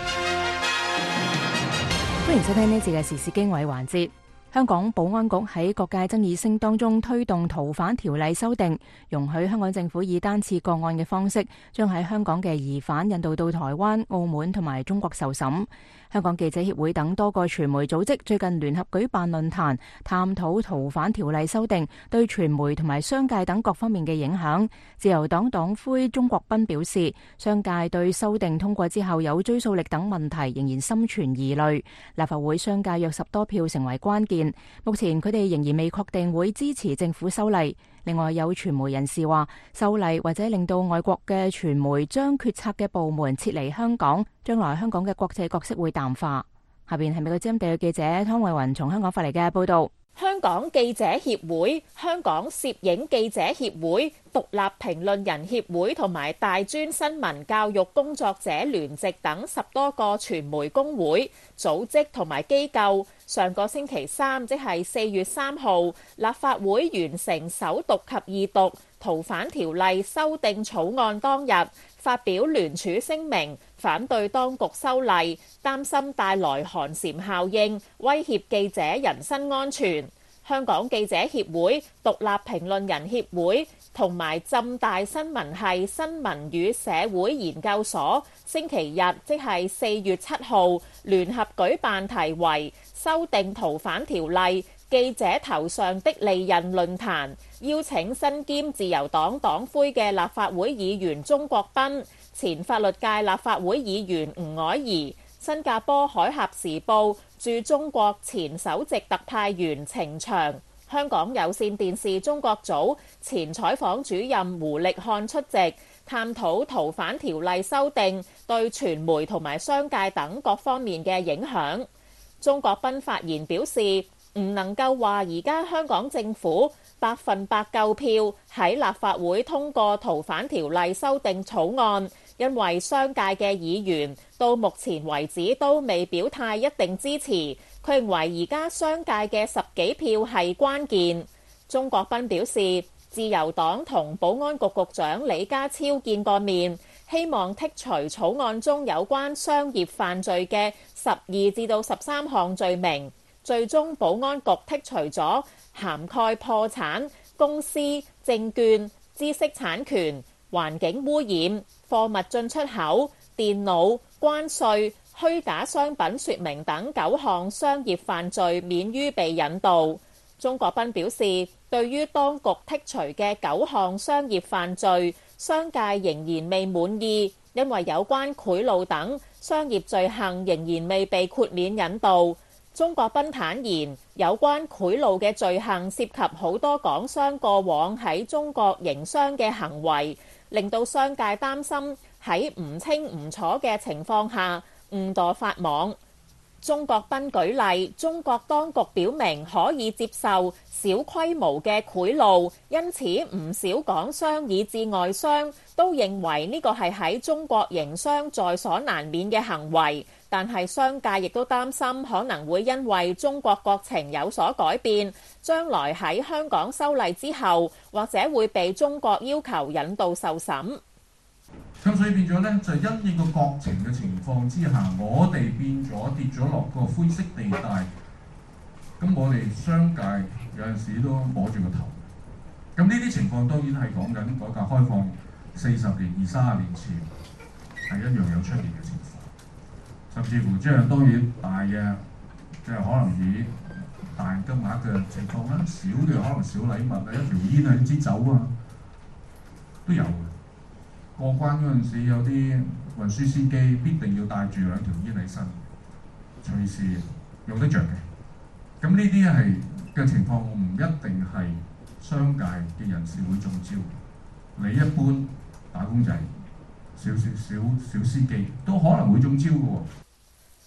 歡迎收聽呢次嘅時事經緯環節。香港保安局喺各界爭議聲當中推動逃犯條例修訂，容許香港政府以單次個案嘅方式，將喺香港嘅疑犯引渡到台灣、澳門同埋中國受審。香港記者協會等多個傳媒組織最近聯合舉辦論壇，探討逃犯條例修訂對傳媒同埋商界等各方面嘅影響。自由黨黨魁鍾國斌表示，商界對修訂通過之後有追溯力等問題仍然心存疑慮。立法會商界約十多票成為關鍵，目前佢哋仍然未確定會支持政府修例。另外有傳媒人士話，修例或者令到外國嘅傳媒將決策嘅部門撤離香港，將來香港嘅國際角色會淡化。下邊係美國之音地嘅記者湯慧雲從香港發嚟嘅報道。 香港記者協會、香港攝影記者協會、獨立評論人協會同埋大專新聞教育工作者聯席等十多個傳媒工會、組織同埋機構，上個星期三，即係四月三號，立法會完成首讀及二讀逃犯條例修訂草案當日，發表聯署聲明，反對當局修例，擔心帶來寒蟬效應，威脅記者人身安全。香港記者協會、獨立評論人協會同埋浸大新聞系新聞與社會研究所星期日，即係四月七號，聯合舉辦題為修訂逃犯條例記者頭上的利刃論壇，邀請身兼自由黨黨魁嘅立法會議員鍾國斌、前法律界立法會議員吳靄儀、新加坡海峽時報駐中國前首席特派員程翔、香港有線電視中國組前採訪主任胡力漢出席，探討逃犯條例修訂對傳媒同埋商界等各方面嘅影響。鍾國斌發言表示，唔能夠話而家香港政府百分百夠票喺立法會通過逃犯條例修訂草案，因為商界嘅議員到目前為止都未表態一定支持。佢認為而家商界嘅十幾票係關鍵。鍾國斌表示，自由黨同保安局局長李家超見過面，希望剔除草案中有關商業犯罪嘅十二至到十三項罪名。最終保安局剔除咗涵蓋破產、公司、證券、知識產權、環境污染、貨物進出口、電腦、關稅、虛假商品說明等九項商業犯罪免於被引渡。鍾國斌表示，對於當局剔除嘅九項商業犯罪，商界仍然未滿意，因為有關賄賂等商業罪行仍然未被豁免引渡。鍾國斌坦言，有關賄賂嘅罪行涉及好多港商過往喺中國營商嘅行為，令到商界擔心喺唔清唔楚嘅情況下誤墮法網。鍾國斌舉例，中國當局表明可以接受小規模嘅賄賂，因此唔少港商以至外商都認為呢個係喺中國營商在所難免嘅行為。但係商界亦都擔心可能會因為中國國情有所改變，將來喺香港修例之後，或者會被中國要求引渡受審。 咁所以變咗咧，就因應個國情嘅情況之下，我哋變咗跌咗落個灰色地帶。咁我哋商界有陣時都摸住個頭。咁呢啲情況當然係講緊改革開放四十年、二三十年前係一樣有出現嘅情況。甚至乎即係當然大嘅，即係可能以大金額嘅情況啦，小嘅可能小禮物啊，一條煙啊，一支酒啊，都有嘅。過關嗰陣時，有啲運輸司機必定要帶住兩條煙喺身，隨時用得着嘅。咁呢啲係嘅情況，我唔一定係商界嘅人士會中招。你一般打工仔、小小小小司機都可能會中招嘅喎。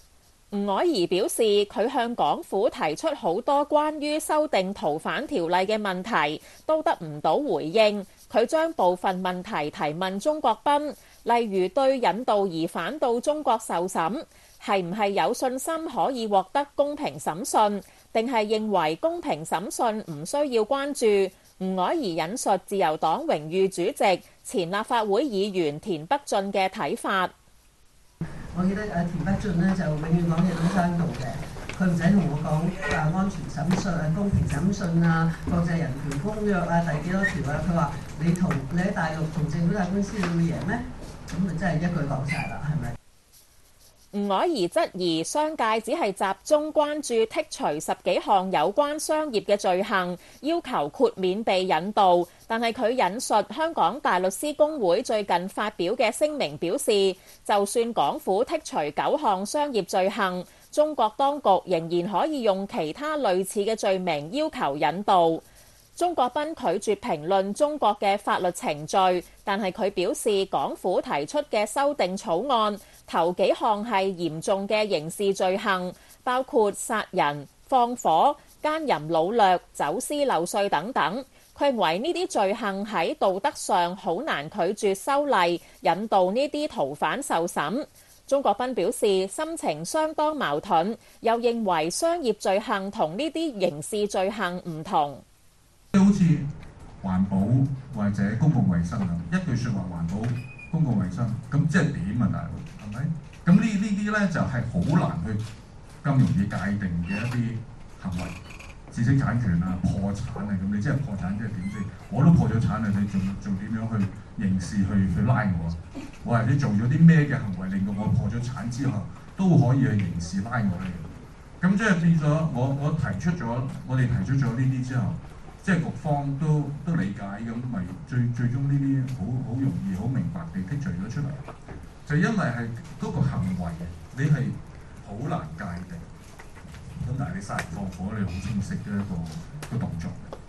吳靄儀表示，佢向港府提出好多關於修訂逃犯條例嘅問題，都得唔到回應。佢將部分問題提問鍾國斌，例如對引渡疑犯到中國受審，係唔係有信心可以獲得公平審訊，定係認為公平審訊唔需要關注？吳靄儀引述自由黨榮譽主席、前立法會議員田北俊嘅睇法。 我記得誒田北俊咧就永遠講嘢都相同嘅，佢唔使同我講誒安全審訊啊、公平審訊啊、國際人權公約啊、第幾多條啊，佢話你同你喺大陸同政府打官司，你會贏咩？咁咪真係一句講晒啦，係咪？ 吳靄儀質疑商界只係集中關注剔除十幾項有關商業嘅罪行，要求豁免被引渡。但係佢引述香港大律師公會最近發表嘅聲明表示，就算港府剔除九項商業罪行，中國當局仍然可以用其他類似嘅罪名要求引渡。鍾國斌拒絕評論中國嘅法律程序，但係佢表示港府提出嘅修訂草案頭幾項係嚴重嘅刑事罪行，包括殺人、放火、姦淫擄掠、走私漏稅等等。佢認為呢啲罪行喺道德上好難拒絕修例，引渡呢啲逃犯受審。鍾國斌表示心情相當矛盾，又認為商業罪行同呢啲刑事罪行唔同。 好似環保或者公共衛生咁，一句説話環保、公共衛生，咁即係點啊？大佬係咪？咁呢呢啲咧就係好難去咁容易界定嘅一啲行為，知識產權啊、破產啊，咁你即係破產即係點先？我都破咗產啊，你仲仲點樣去刑事去去拉我啊？我係你做咗啲咩嘅行為令到我破咗產之後都可以去刑事拉我咧？咁即係變咗我我提出咗，我哋提出咗呢啲之後。即係局方都都理解咁，咪最最終呢啲好好容易、好明白地剔除咗出嚟，就因為係嗰個行為，你係好難界定。咁但係你殺人放火，你好清晰嘅一個一個動作。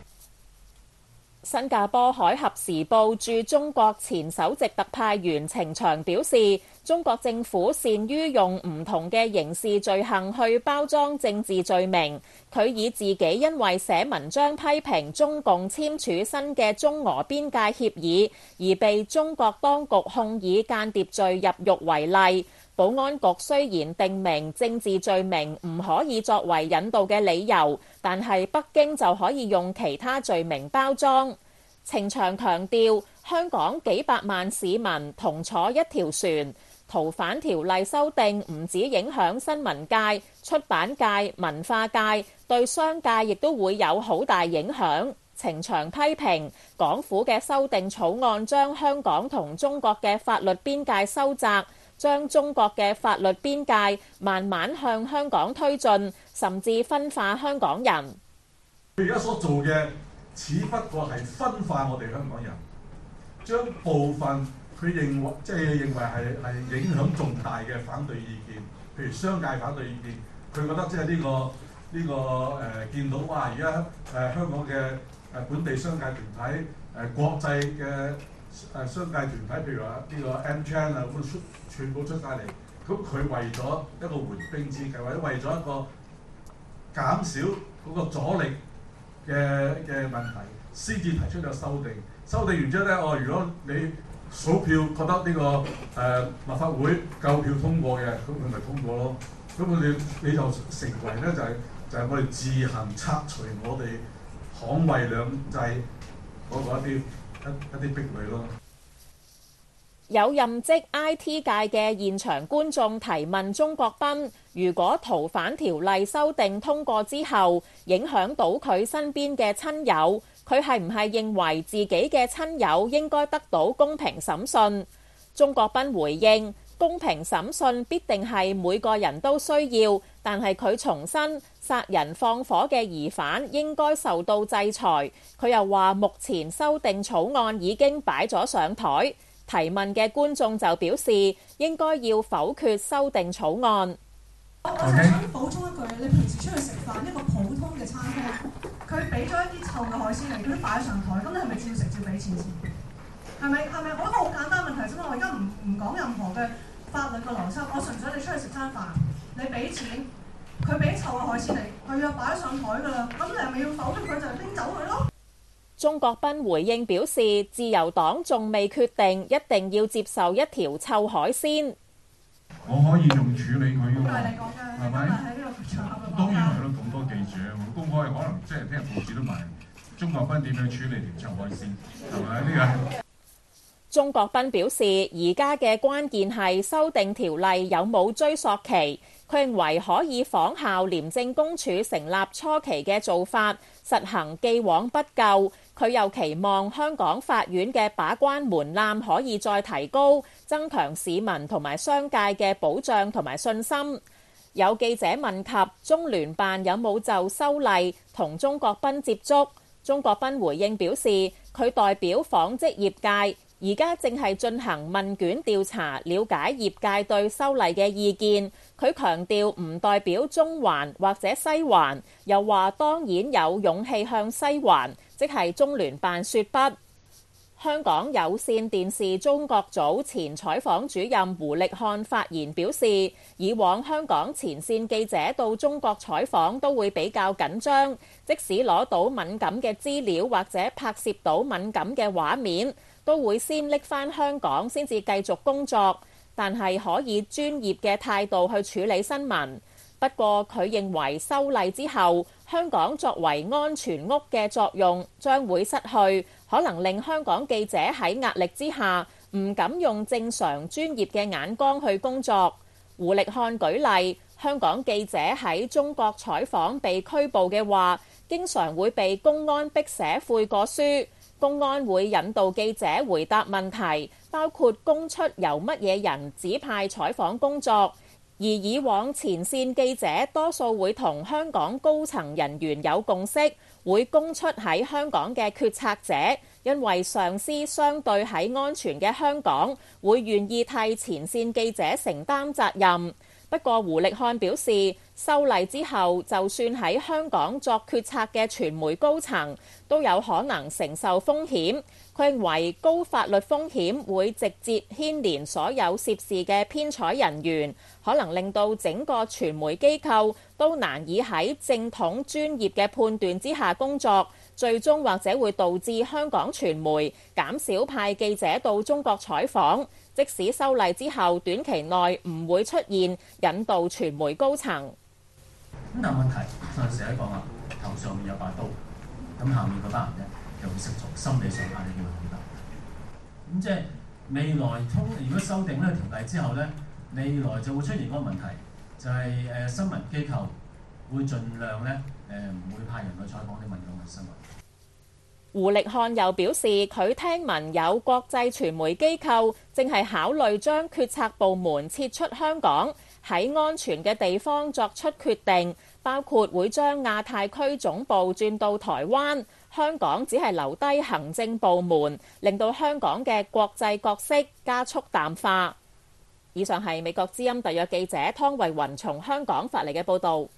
新加坡《海峽時報》駐中國前首席特派員程翔表示，中國政府善於用唔同嘅刑事罪行去包裝政治罪名。佢以自己因為寫文章批評中共簽署新嘅中俄邊界協議而被中國當局控以間諜罪入獄為例。保安局雖然定明政治罪名唔可以作為引渡嘅理由，但係北京就可以用其他罪名包裝。程翔強調，香港幾百萬市民同坐一條船，逃犯條例修訂唔止影響新聞界、出版界、文化界，對商界亦都會有好大影響。程翔批評港府嘅修訂草案將香港同中國嘅法律邊界收窄，將中國嘅法律邊界慢慢向香港推進，甚至分化香港人。 佢而家所做嘅，只不過係分化我哋香港人，將部分佢認為即係認為係係影響重大嘅反對意見，譬如商界反對意見，佢覺得即係呢個呢、這個誒、呃、見到哇！而家誒香港嘅誒本地商界團體、誒、呃、國際嘅誒商界團體，譬如話呢個 M C H A N 啊，咁出全部出晒嚟，咁佢為咗一個緩兵之計，或者為咗一個減少嗰個阻力嘅嘅問題，先至提出咗修訂。修訂完之後咧，哦，如果你數票覺得呢、這個誒、呃、立法會夠票通過嘅，咁佢咪通過咯。咁佢哋你就成為咧就係、是、就係、是、我哋自行拆除我哋捍衛兩制嗰個一啲一一啲壁壘咯。 有任職 I T 界嘅現場觀眾提問鍾國斌，如果逃犯條例修訂通過之後，影響到佢身邊嘅親友，佢係唔係認為自己嘅親友應該得到公平審訊？鍾國斌回應，公平審訊必定係每個人都需要，但係佢重申殺人放火嘅疑犯應該受到制裁。佢又話目前修訂草案已經擺咗上台。提問嘅觀眾就表示應該要否決修訂草案。 我就想補充一句，你平時出去食飯一個普通嘅餐廳，佢俾咗一啲臭嘅海鮮嚟，佢都擺上台，咁你係咪照食照俾錢先？係咪係咪？我一個好簡單問題啫嘛，我而家唔唔講任何嘅法律嘅邏輯，我純粹你出去食餐飯， 你俾錢，佢俾臭嘅海鮮嚟，佢又擺上台㗎啦。咁你係咪要否決佢就拎走佢咯？ 鍾國斌回應表示，自由黨仲未決定，一定要接受一條臭海鮮。 我可以用處理佢㗎嘛， 係你講嘅， 係咪？當然係咯，咁多記者，我公開可能即係聽日報紙都賣。鍾國斌點樣處理條臭海鮮，係咪呢個？ 鍾國斌表示，而家嘅關鍵係修訂條例有冇追溯期。佢認為可以仿效廉政公署成立初期嘅做法，實行既往不咎。佢又期望香港法院嘅把關門檻可以再提高，增強市民同埋商界嘅保障同埋信心。有記者問及中聯辦有冇就修例同鍾國斌接觸，鍾國斌回應表示，佢代表紡織業界，而家正係進行問卷調查，了解業界對修例嘅意見。佢強調唔代表中環或者西環，又話當然有勇氣向西環，即係中聯辦說不。香港有線電視中國組前採訪主任胡力漢發言表示，以往香港前線記者到中國採訪都會比較緊張，即使攞到敏感嘅資料或者拍攝到敏感嘅畫面，都會先拎返香港先至繼續工作，但係可以專業嘅態度去處理新聞。不過佢認為修例之後，香港作為安全屋嘅作用將會失去，可能令香港記者喺壓力之下唔敢用正常專業嘅眼光去工作。胡力漢舉例，香港記者喺中國採訪被拘捕嘅話，經常會被公安逼寫悔過書，公安會引導記者回答問題，包括供出由乜嘢人指派採訪工作。而以往前線記者多數會同香港高層人員有共識，會供出喺香港嘅決策者，因為上司相對喺安全嘅香港，會願意替前線記者承擔責任。不過胡力漢表示，修例之後，就算喺香港作決策嘅傳媒高層都有可能承受風險。佢認為高法律風險會直接牽連所有涉事嘅編採人員，可能令到整個傳媒機構都難以喺正統專業嘅判斷之下工作，最終或者會導致香港傳媒減少派記者到中國採訪。即使修例之後，短期內唔會出現引導傳媒高層。 咁但係問題，上次喺講話頭上面有把刀，咁下面嗰班人咧就會識做，心理上壓力會好大。咁即係未來通，如果修訂呢個條例之後咧，未來就會出現嗰個問題，就係、是、誒、呃、新聞機構會盡量咧誒唔會派人去採訪啲敏感嘅新聞。 胡力漢又表示，佢聽聞有國際傳媒機構正係考慮將決策部門撤出香港，喺安全嘅地方作出決定，包括會將亞太區總部轉到台灣，香港只係留低行政部門，令到香港嘅國際角色加速淡化。以上係美國之音特約記者湯慧雲從香港發嚟嘅報導。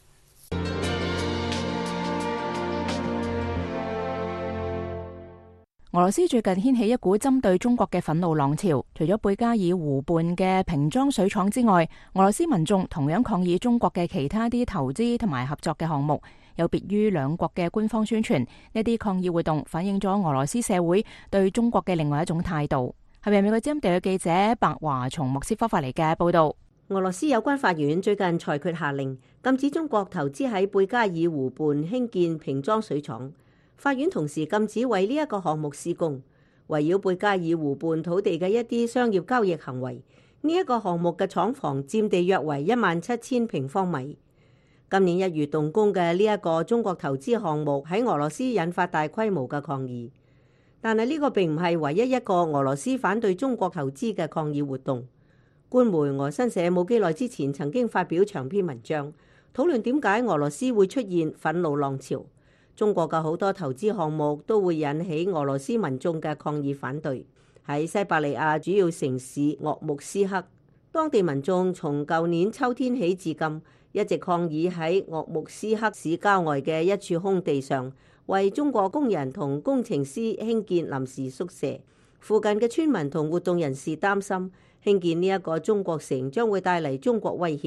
俄羅斯最近掀起一股針對中國嘅憤怒浪潮，除咗貝加爾湖畔嘅瓶裝水廠之外，俄羅斯民眾同樣抗議中國嘅其他啲投資同埋合作嘅項目。有別於兩國嘅官方宣傳，呢啲抗議活動反映咗俄羅斯社會對中國嘅另外一種態度。係咪美國之音嘅記者白華從莫斯科發嚟嘅報道？ 俄羅斯有關法院最近裁決下令禁止中國投資喺貝加爾湖畔興建瓶裝水廠。法院同時禁止為呢一個項目施工，圍繞貝加爾湖畔土地嘅一啲商業交易行為。呢、這、一個項目嘅廠房佔地約為一萬七千平方米。今年一月動工嘅呢一個中國投資項目喺俄羅斯引發大規模嘅抗議，但係呢個並唔係唯一一個俄羅斯反對中國投資嘅抗議活動。官媒俄新社冇幾耐之前曾經發表長篇文章，討論點解俄羅斯會出現憤怒浪潮。中國嘅好多投資項目都會引起俄羅斯民眾嘅抗議反對。喺西伯利亞主要城市鄂木斯克，當地民眾從舊年秋天起至今一直抗議喺鄂木斯克市郊外嘅一處空地上為中國工人同工程師興建臨時宿舍。附近嘅村民同活動人士擔心興建呢一個中國城將會帶嚟中國威脅，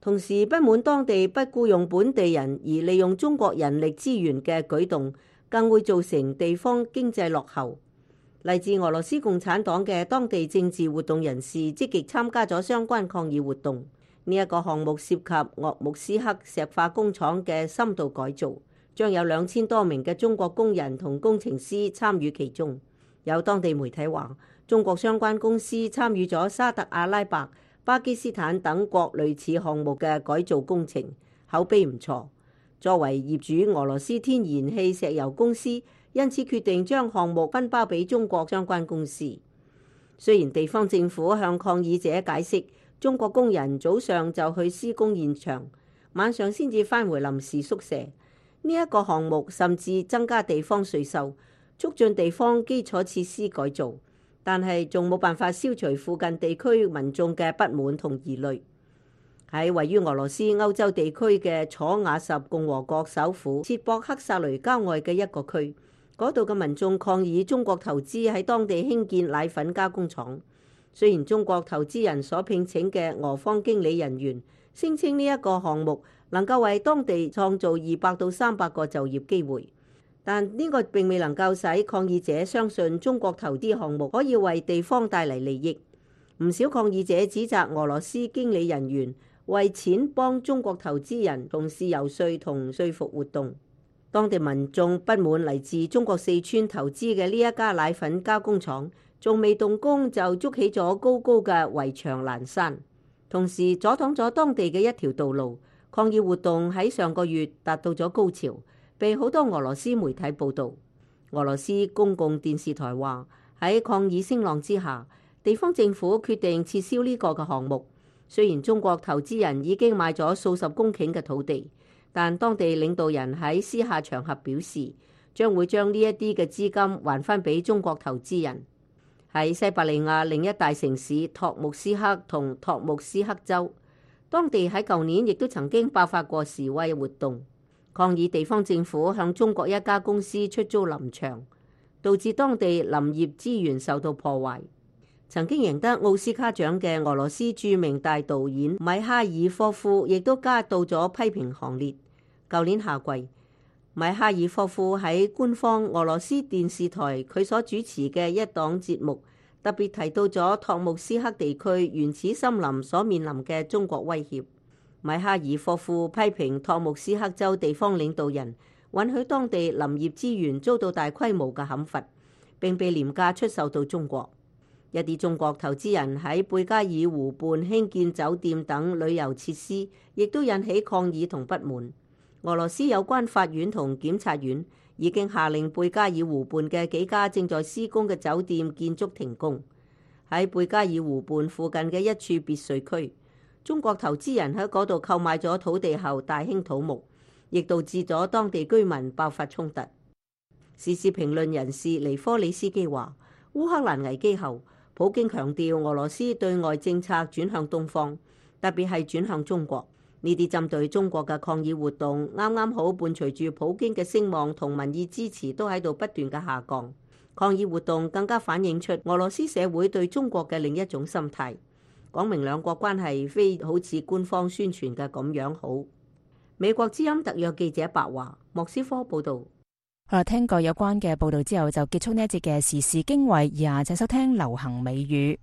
同時不滿當地不僱用本地人而利用中國人力資源嘅舉動，更會造成地方經濟落後。嚟自俄羅斯共產黨嘅當地政治活動人士積極參加咗相關抗議活動。呢一個項目涉及鄂木斯克石化工廠嘅深度改造，將有兩千多名嘅中國工人同工程師參與其中。有當地媒體話，中國相關公司參與咗沙特阿拉伯、巴基斯坦等國類似項目嘅改造工程，口碑唔錯。作為業主俄羅斯天然氣石油公司，因此決定將項目分包俾中國相關公司。雖然地方政府向抗議者解釋，中國工人早上就去施工現場，晚上先至返回臨時宿舍。呢一個項目甚至增加地方稅收，促進地方基礎設施改造，但係仲冇辦法消除附近地區民眾嘅不滿同疑慮。喺位於俄羅斯歐洲地區嘅楚瓦什共和國首府切博克薩雷郊外嘅一個區，嗰度嘅民眾抗議中國投資喺當地興建奶粉加工廠。雖然中國投資人所聘請嘅俄方經理人員聲稱呢一個項目能夠為當地創造二百到三百個就業機會，但呢個並未能夠使抗議者相信中國投資項目可以為地方帶嚟利益。唔少抗議者指責俄羅斯經理人員為錢幫中國投資人從事遊說同說服活動。當地民眾不滿嚟自中國四川投資嘅呢一家奶粉加工廠仲未動工就築起咗高高嘅圍牆攔山，同時阻擋咗當地嘅一條道路。抗議活動喺上個月達到咗高潮，被好多俄羅斯媒體報導。俄羅斯公共電視台話，喺抗議聲浪之下，地方政府決定撤銷呢個嘅項目。雖然中國投資人已經買咗數十公頃嘅土地，但當地領導人喺私下場合表示，將會將呢一啲嘅資金還返俾中國投資人。喺西伯利亞另一大城市托木斯克同托木斯克州，當地喺舊年亦都曾經爆發過示威活動，抗議地方政府向中國一家公司出租林場，導致當地林業資源受到破壞。曾經贏得奧斯卡獎嘅俄羅斯著名大導演米哈爾科夫亦都加到咗批評行列。舊年夏季，米哈爾科夫喺官方俄羅斯電視台佢所主持嘅一檔節目，特別提到咗托木斯克地區原始森林所面臨嘅中國威脅。米哈爾科夫批評托木斯克州地方領導人允許當地林業資源遭到大規模嘅砍伐，並被廉價出售到中國。一啲中國投資人喺貝加爾湖畔興建酒店等旅遊設施，亦都引起抗議同不滿。俄羅斯有關法院同檢察院已經下令貝加爾湖畔嘅幾家正在施工嘅酒店建築停工。喺貝加爾湖畔附近嘅一處別墅區，中國投資人喺嗰度購買咗土地後大興土木，亦導致咗當地居民爆發衝突。時事評論人士尼科里斯基話，烏克蘭危機後，普京強調俄羅斯對外政策轉向東方，特別係轉向中國。呢啲針對中國嘅抗議活動啱啱好伴隨住普京嘅聲望同民意支持都喺度不斷嘅下降。抗議活動更加反映出俄羅斯社會對中國嘅另一種心態，講明兩國關係非好似官方宣傳嘅咁樣好。美國之音特約記者白華，莫斯科報道。 好啦，聽過有關嘅報道之後，就結束呢一節嘅時事經緯，以下就收聽流行美語。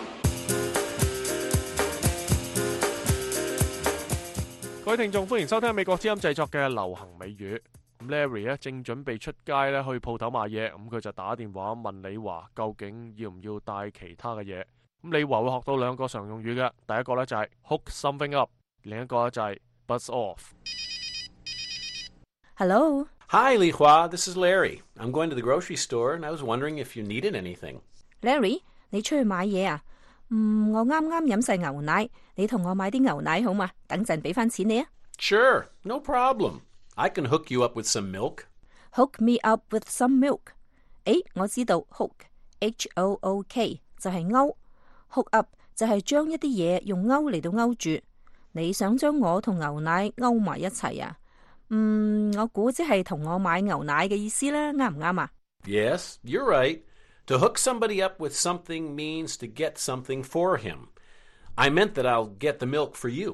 各位聽眾，歡迎收聽美國之音製作嘅流行美語。咁 Larry 咧正準備出街咧去鋪頭買嘢，咁佢就打電話問李華究竟要唔要帶其他嘅嘢。咁李華會學到兩個常用語嘅，第一個咧就係 hook something up， 另一個咧就係 buzz off。 Hello。 Hi, Li Hua. This is Larry. I'm going to the grocery store, and I was wondering if you needed anything. Larry, 你出去買嘢啊？嗯，我啱啱飲晒牛奶，你同我買啲牛奶好嘛？等陣俾翻錢你啊。 Sure, no problem. I can hook you up with some milk. Hook me up with some milk. 誒，我知道 hook, H O O K 就係勾 ，hook up 就係將一啲嘢用勾嚟到勾住。你想將我同牛奶勾埋一齊啊？嗯，我估即係同我買牛奶嘅意思啦，啱唔啱啊？ Yes, you're right. To hook somebody up with something means to get something for him. I meant that I'll get the milk for you.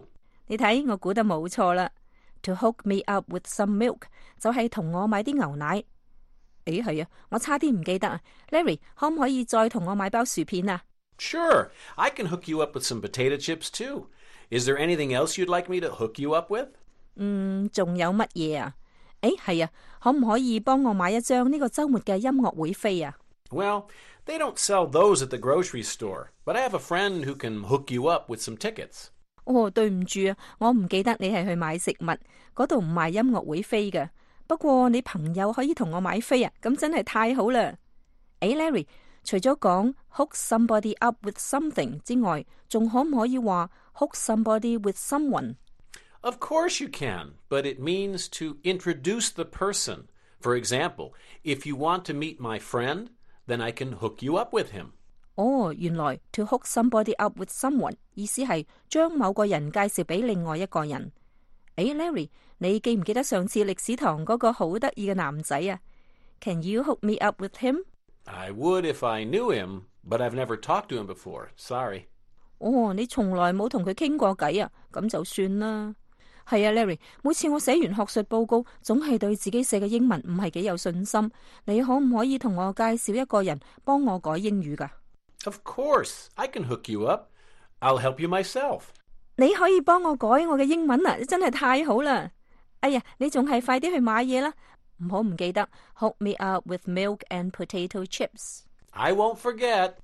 你睇我估得冇錯啦。To hook me up with some milk 就係同我買啲牛奶。誒係啊，我差啲唔記得啊。Larry 可唔可以再同我買包薯片啊？ Sure, I can hook you up with some potato chips too. Is there anything else you'd like me to hook you up with? 嗯，仲有乜嘢啊？誒係啊，可唔可以幫我買一張呢個週末嘅音樂會飛啊？ Well, they don't sell those at the grocery store, but I have a friend who can hook you up with some tickets. 哦，對唔住啊，我唔記得你係去買食物，嗰度唔賣音樂會飛嘅。不過你朋友可以同我買飛啊，咁真係太好啦！誒 Larry， 除咗講 hook somebody up with something 之外，仲可唔可以話 hook somebody with someone？ Of course you can, but it means to introduce the person. For example, if you want to meet my friend, then I can hook you up with him. 哦，原來 to hook somebody up with someone 意思係將某個人介紹俾另外一個人。誒 Larry， 你記唔記得上次歷史堂嗰個好得意嘅男仔啊？ Can you hook me up with him? I would if I knew him, but I've never talked to him before. Sorry. 哦，你從來冇同佢傾過偈啊？咁就算啦。係啊 Larry， 每次我寫完學術報告，總係對自己寫嘅英文唔係幾有信心。你可唔可以同我介紹一個人幫我改英語㗎？ Of course, I can hook you up. I'll help you myself. 你可以幫我改我嘅英文啊，真係太好啦！哎呀，你仲係快啲去買嘢啦，唔好唔記得 hook me up with milk and potato chips. I won't forget.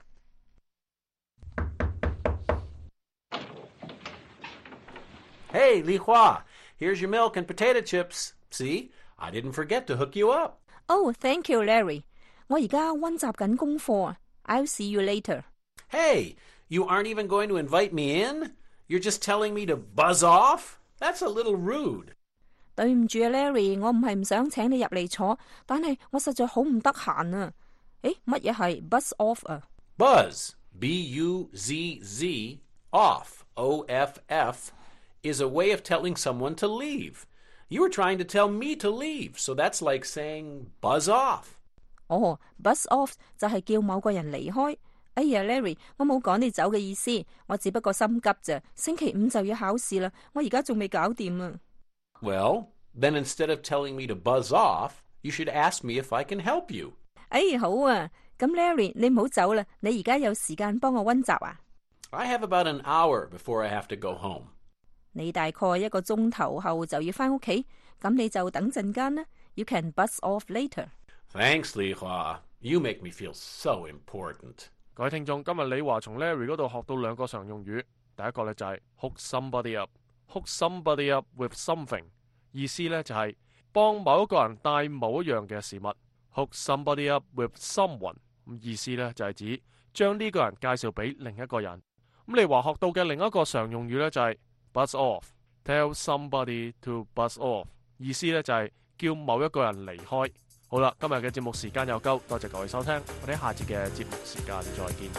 Hey, Li Hua, here's your milk and potato chips. See, I didn't forget to hook you up. Oh, thank you, Larry. 我而家溫習緊功課啊。I'll see you later. Hey, you aren't even going to invite me in? You're just telling me to buzz off? That's a little rude. 對唔住啊 ，Larry， 我唔係唔想請你入嚟坐，但係我實在好唔得閒啊。誒，乜嘢係 buzz off 啊？ Buzz, B U Z Z, off, O F F, is a way of telling someone to leave. You were trying to tell me to leave, so that's like saying buzz off. 哦 ，buzz off 就係叫某個人離開。哎呀 ，Larry， 我冇趕你走嘅意思，我只不過心急咋。星期五就要考試啦，我而家仲未搞掂啊。 Well, then instead of telling me to buzz off, you should ask me if I can help you. 哎，好啊，咁 Larry， 你唔好走啦，你而家有時間幫我溫習啊？ I have about an hour before I have to go home. 你大概一個鐘頭後就要返屋企，咁你就等陣間啦。You can buzz off later. Thanks, Li Hua. You make me feel so important. 各位聽眾，今日李華從 Larry 嗰度學到兩個常用語，第一個咧就係 hook somebody up。hook somebody up with something， 意思咧就係幫某一個人帶某一樣嘅事物。hook somebody up with someone， 意思咧就係指將呢個人介紹俾另一個人。咁李華學到嘅另一個常用語咧就係 buzz off。tell somebody to buzz off， 意思咧就係叫某一個人離開。好啦，今日嘅節目時間又夠，多謝各位收聽，我哋下節嘅節目時間再見。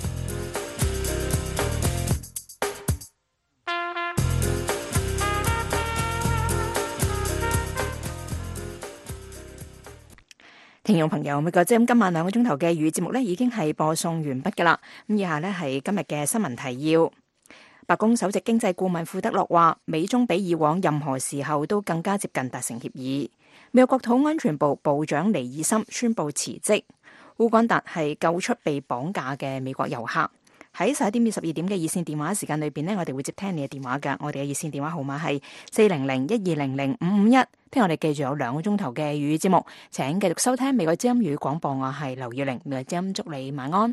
聽眾朋友，美國之音今晚兩個鐘頭嘅語節目呢已經係播送完畢㗎啦。咁以下呢係今日嘅新聞提要。白宮首席經濟顧問庫德洛話，美中比以往任何時候都更加接近達成協議。美國國土安全部部長尼爾森宣布辭職。烏干達係救出被綁架嘅美國遊客。喺十一點至十二點嘅熱線電話時間裏邊呢，我哋會接聽你嘅電話㗎。我哋嘅熱線電話號碼係四零零一二零零五五一。聽我哋記住有兩個鐘頭嘅語節目，請繼續收聽美國之音語廣播。我係劉耀玲，美國之音祝你晚安。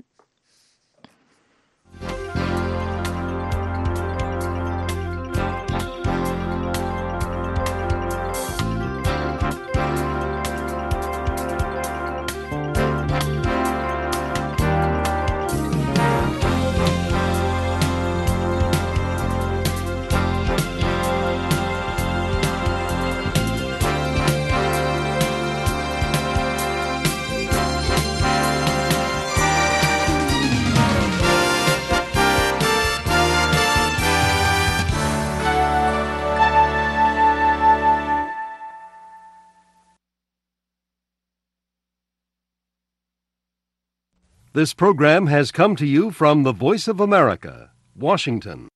This program has come to you from the Voice of America, Washington.